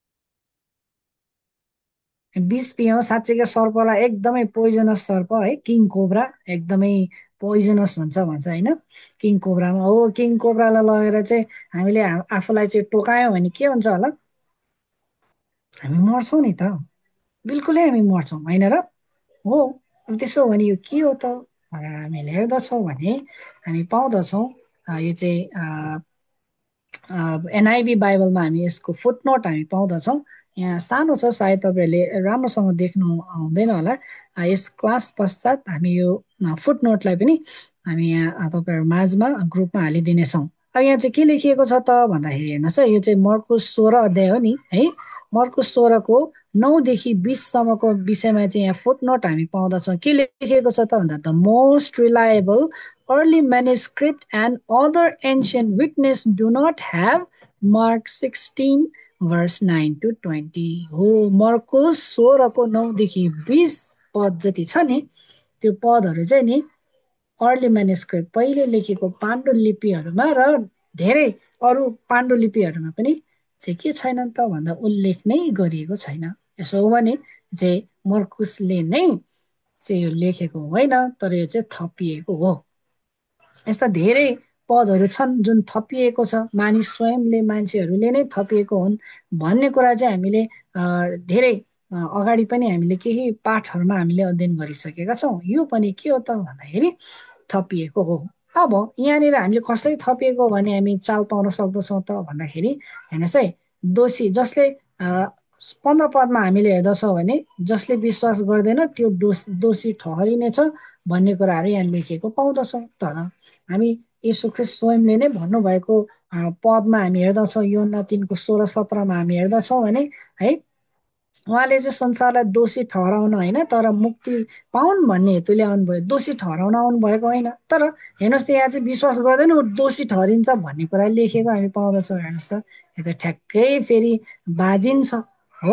A: विष पियौँ, साँच्चीकै सर्पलाई एकदमै पोइजनस सर्प है, किङ कोब्रा एकदमै पोइजनस हुन्छ भन्छ होइन। किङ कोब्रामा हो, किङ कोब्रालाई लगेर चाहिँ हामीले आफूलाई चाहिँ टोकायौँ भने के हुन्छ होला? हामी मर्छौँ नि त, बिल्कुलै हामी मर्छौँ होइन र? हो, त्यसो हो भने यो के हो त भनेर हामीले हेर्दछौँ भने हामी पाउँदछौँ यो चाहिँ एनआइभी बाइबलमा हामी यसको फुटनोट हामी पाउँदछौँ। यहाँ सानो छ, सायद तपाईँहरूले राम्रोसँग देख्नु हुँदैन होला। यस क्लास पश्चात हामी यो फुटनोटलाई पनि हामी यहाँ तपाईँहरू माझमा ग्रुपमा हालिदिनेछौँ। अब यहाँ चाहिँ के लेखिएको छ त भन्दाखेरि हेर्नुहोस् है, यो चाहिँ मर्कुस सोह्र अध्याय हो नि है। मर्कुस सोह्रको नौदेखि बिससम्मको विषयमा चाहिँ यहाँ फुटनोट हामी पाउँदछौँ। के लेखेको छ त भन्दा the most reliable early manuscript and other ancient witness do not have Mark sixteen verse nine to twenty हो। मर्कोस सोह्रको नौदेखि बिस पद जति छ नि त्यो पदहरू चाहिँ नि अर्ली म्यानुस्क्रिप्ट पहिले लेखेको पाण्डुलिपिहरूमा र धेरै अरू पाण्डुलिपिहरूमा पनि चाहिँ के छैन त भन्दा उल्लेख नै गरिएको छैन। यसो हो भने चाहिँ मर्कुसले नै चाहिँ यो लेखेको होइन, तर यो चाहिँ थपिएको हो। यस्ता धेरै पदहरू छन् जुन थपिएको छ, मानिस स्वयंले मान्छेहरूले नै थपिएको हुन् भन्ने कुरा चाहिँ हामीले धेरै अगाडि पनि हामीले केही पाठहरूमा हामीले अध्ययन गरिसकेका छौँ। यो पनि के हो त भन्दाखेरि थपिएको हो। अब यहाँनिर हामीले कसरी थपिएको भने हामी चाल पाउन सक्दछौँ त भन्दाखेरि हेर्नुहोस् है, दोषी जसले पन्ध्र पदमा हामीले हेर्दछौँ भने जसले विश्वास गर्दैन त्यो दोष दोषी ठहरिनेछ भन्ने कुराहरू यहाँ लेखेको पाउँदछौँ। तर हामी यीशु ख्रीष्ट स्वयंले नै भन्नुभएको पदमा हामी हेर्दछौँ, योहन्ना तीनको सोह्र सत्रमा हामी हेर्दछौँ भने है उहाँले चाहिँ संसारलाई दोषी ठहराउन होइन तर मुक्ति पाउन् भन्ने हेतुले आउनुभयो, दोषी ठहराउन आउनु भएको होइन। तर हेर्नुहोस् त यहाँ चाहिँ विश्वास गर्दैन ऊ दोषी ठहरिन्छ भन्ने कुरा लेखेको हामी पाउँदछौँ। हेर्नुहोस् त यो त ठ्याक्कै फेरि बाजिन्छ हो।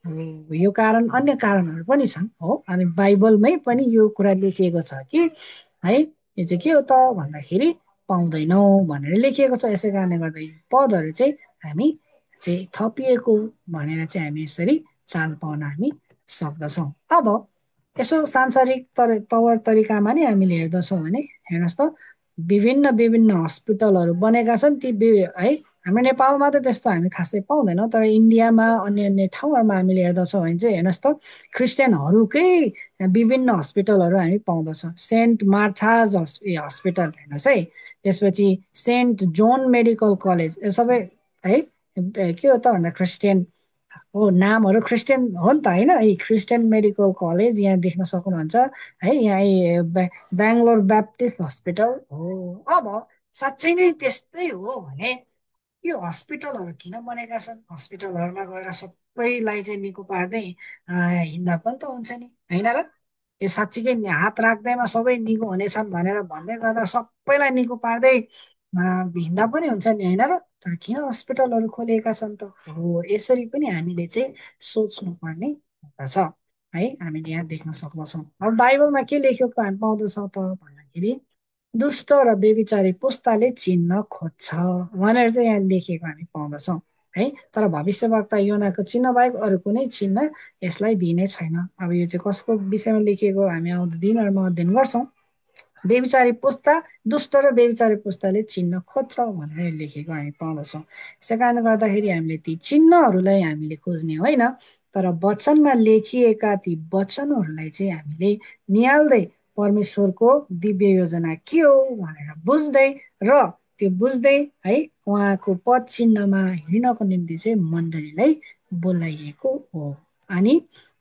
A: यो कारण अन्य कारणहरू पनि छन् हो। अनि बाइबलमै पनि यो कुरा लेखिएको छ कि है यो चाहिँ के हो त भन्दाखेरि पाउँदैनौ भनेर लेखिएको छ। यसै कारणले गर्दा यो पदहरू चाहिँ हामी चाहिँ थपिएको भनेर चाहिँ हामी यसरी चाल पाउन हामी सक्दछौँ। अब यसो सांसारिक तर तवर तरिकामा नै हामीले हेर्दछौँ भने हेर्नुहोस् त विभिन्न विभिन्न हस्पिटलहरू बनेका छन्। ती है हाम्रो नेपालमा त त्यस्तो हामी खासै पाउँदैनौँ, तर इन्डियामा अन्य अन्य ठाउँहरूमा हामीले हेर्दछौँ भने चाहिँ हेर्नुहोस् त क्रिस्चियनहरूकै विभिन्न हस्पिटलहरू हामी पाउँदछौँ। सेन्ट मार्थाज हस्पिटल हेर्नुहोस् है, त्यसपछि सेन्ट जोन मेडिकल कलेज, यो सबै है के हो त भन्दा क्रिस्चियन हो, नामहरू क्रिस्चियन हो नि त होइन। यी क्रिस्चियन मेडिकल कलेज यहाँ देख्न सक्नुहुन्छ है। यहाँ बेङ्गलोर ब्याप्टिस्ट हस्पिटल हो। अब साँच्चै नै त्यस्तै हो भने यो हस्पिटलहरू किन बनेका छन्? हस्पिटलहरूमा गएर सबैलाई चाहिँ निको पार्दै हिँड्दा पनि त हुन्छ नि होइन र? यो साँच्चीकै हात राख्दैमा सबै निको हुनेछन् भनेर भन्दै गर्दा सबैलाई निको पार्दै हिँड्दा पनि हुन्छ नि होइन र? तर किन हस्पिटलहरू खोलिएका छन् त? हो, यसरी पनि हामीले चाहिँ सोच्नुपर्ने हुँदछ है। हामीले यहाँ देख्न सक्दछौँ। अब बाइबलमा के लेखेको हामी पाउँदछौँ त भन्दाखेरि दुष्ट र बेविचारी पुस्ताले चिन्न खोज्छ भनेर चाहिँ यहाँ लेखेको हामी पाउँदछौँ है। तर भविष्यवक्ता योनाको चिन्ह बाहेक अरू कुनै चिन्ह यसलाई दिइने छैन। अब यो चाहिँ कसको विषयमा लेखिएको हामी आउँदो दिनहरूमा अध्ययन गर्छौँ। बेविचारी पुस्ता, दुष्ट र बेविचारी पुस्ताले चिन्ह खोज्छ भनेर लेखेको हामी पाउँदछौँ। यसै कारणले गर्दाखेरि हामीले ती चिन्हहरूलाई हामीले खोज्ने होइन, तर वचनमा लेखिएका ती वचनहरूलाई चाहिँ हामीले निहाल्दै परमेश्वरको दिव्य योजना के हो भनेर बुझ्दै र त्यो बुझ्दै है उहाँको पद चिन्हमा हिँड्नको निम्ति चाहिँ मण्डलीलाई बोलाइएको हो। अनि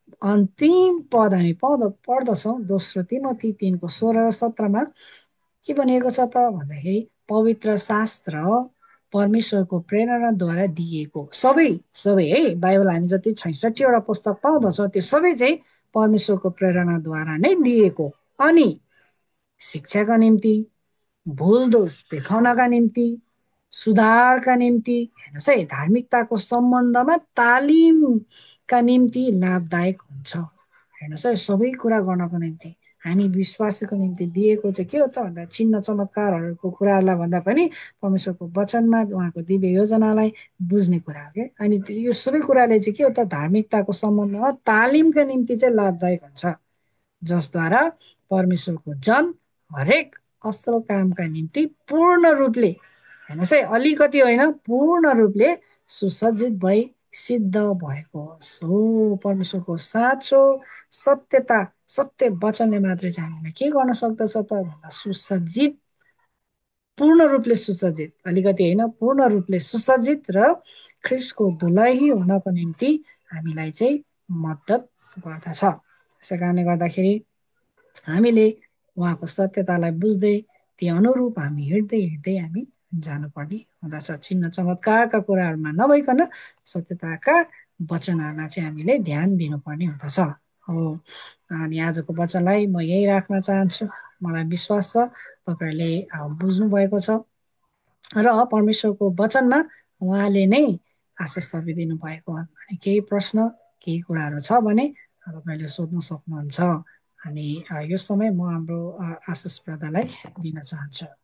A: अन्तिम पद हामी पाउँद पढ्दछौँ दोस्रो तिमोथी तिनको सोह्र र सत्रमा के भनिएको छ त भन्दाखेरि पवित्र शास्त्र परमेश्वरको प्रेरणाद्वारा दिएको सबै सबै है बाइबल हामी जति छैसठीवटा पुस्तक पाउँदछौँ त्यो सबै चाहिँ परमेश्वरको प्रेरणाद्वारा नै दिएको। अनि शिक्षाका निम्ति, भुल दोष देखाउनका निम्ति, सुधारका निम्ति, हेर्नुहोस् है धार्मिकताको सम्बन्धमा तालिमका निम्ति लाभदायक हुन्छ। हेर्नुहोस् है सबै कुरा गर्नको निम्ति हामी विश्वासीको निम्ति दिएको चाहिँ के हो त भन्दा चिन्ह चमत्कारहरूको कुराहरूलाई भन्दा पनि परमेश्वरको वचनमा उहाँको दिव्य योजनालाई बुझ्ने कुरा हो क्या। अनि यो सबै कुराले चाहिँ के हो त धार्मिकताको सम्बन्धमा तालिमका निम्ति चाहिँ लाभदायक हुन्छ, जसद्वारा परमेश्वरको जन हरेक असल कामका निम्ति पूर्ण रूपले हेर्नुहोस् है अलिकति होइन पूर्ण रूपले सुसज्जित भई सिद्ध भएको होस्। हो परमेश्वरको साँचो सत्यता सत्य वचनले मात्रै चाहिँ हामीलाई के गर्न सक्दछ त भन्दा सुसज्जित, पूर्ण रूपले सुसज्जित, अलिकति होइन पूर्ण रूपले सुसज्जित र ख्रिस्टको दुलही हुनको निम्ति हामीलाई चाहिँ मद्दत गर्दछ। यसै कारणले गर्दाखेरि हामीले उहाँको सत्यतालाई बुझ्दै ती अनुरूप हामी हिँड्दै हिँड्दै हामी जानुपर्ने हुँदछ। चिन्ह चमत्कारका कुराहरूमा नभइकन सत्यताका वचनहरूलाई चाहिँ हामीले ध्यान दिनुपर्ने हुँदछ हो। अनि आजको वचनलाई म यही राख्न चाहन्छु। मलाई विश्वास छ तपाईँहरूले बुझ्नुभएको छ र परमेश्वरको वचनमा उहाँले नै आशिष थपिदिनु भएको हो। अनि केही प्रश्न केही कुराहरू छ भने तपाईँले सोध्न सक्नुहुन्छ। अनि यो समय म हाम्रो आशिष ब्रदरलाई दिन चाहन्छु।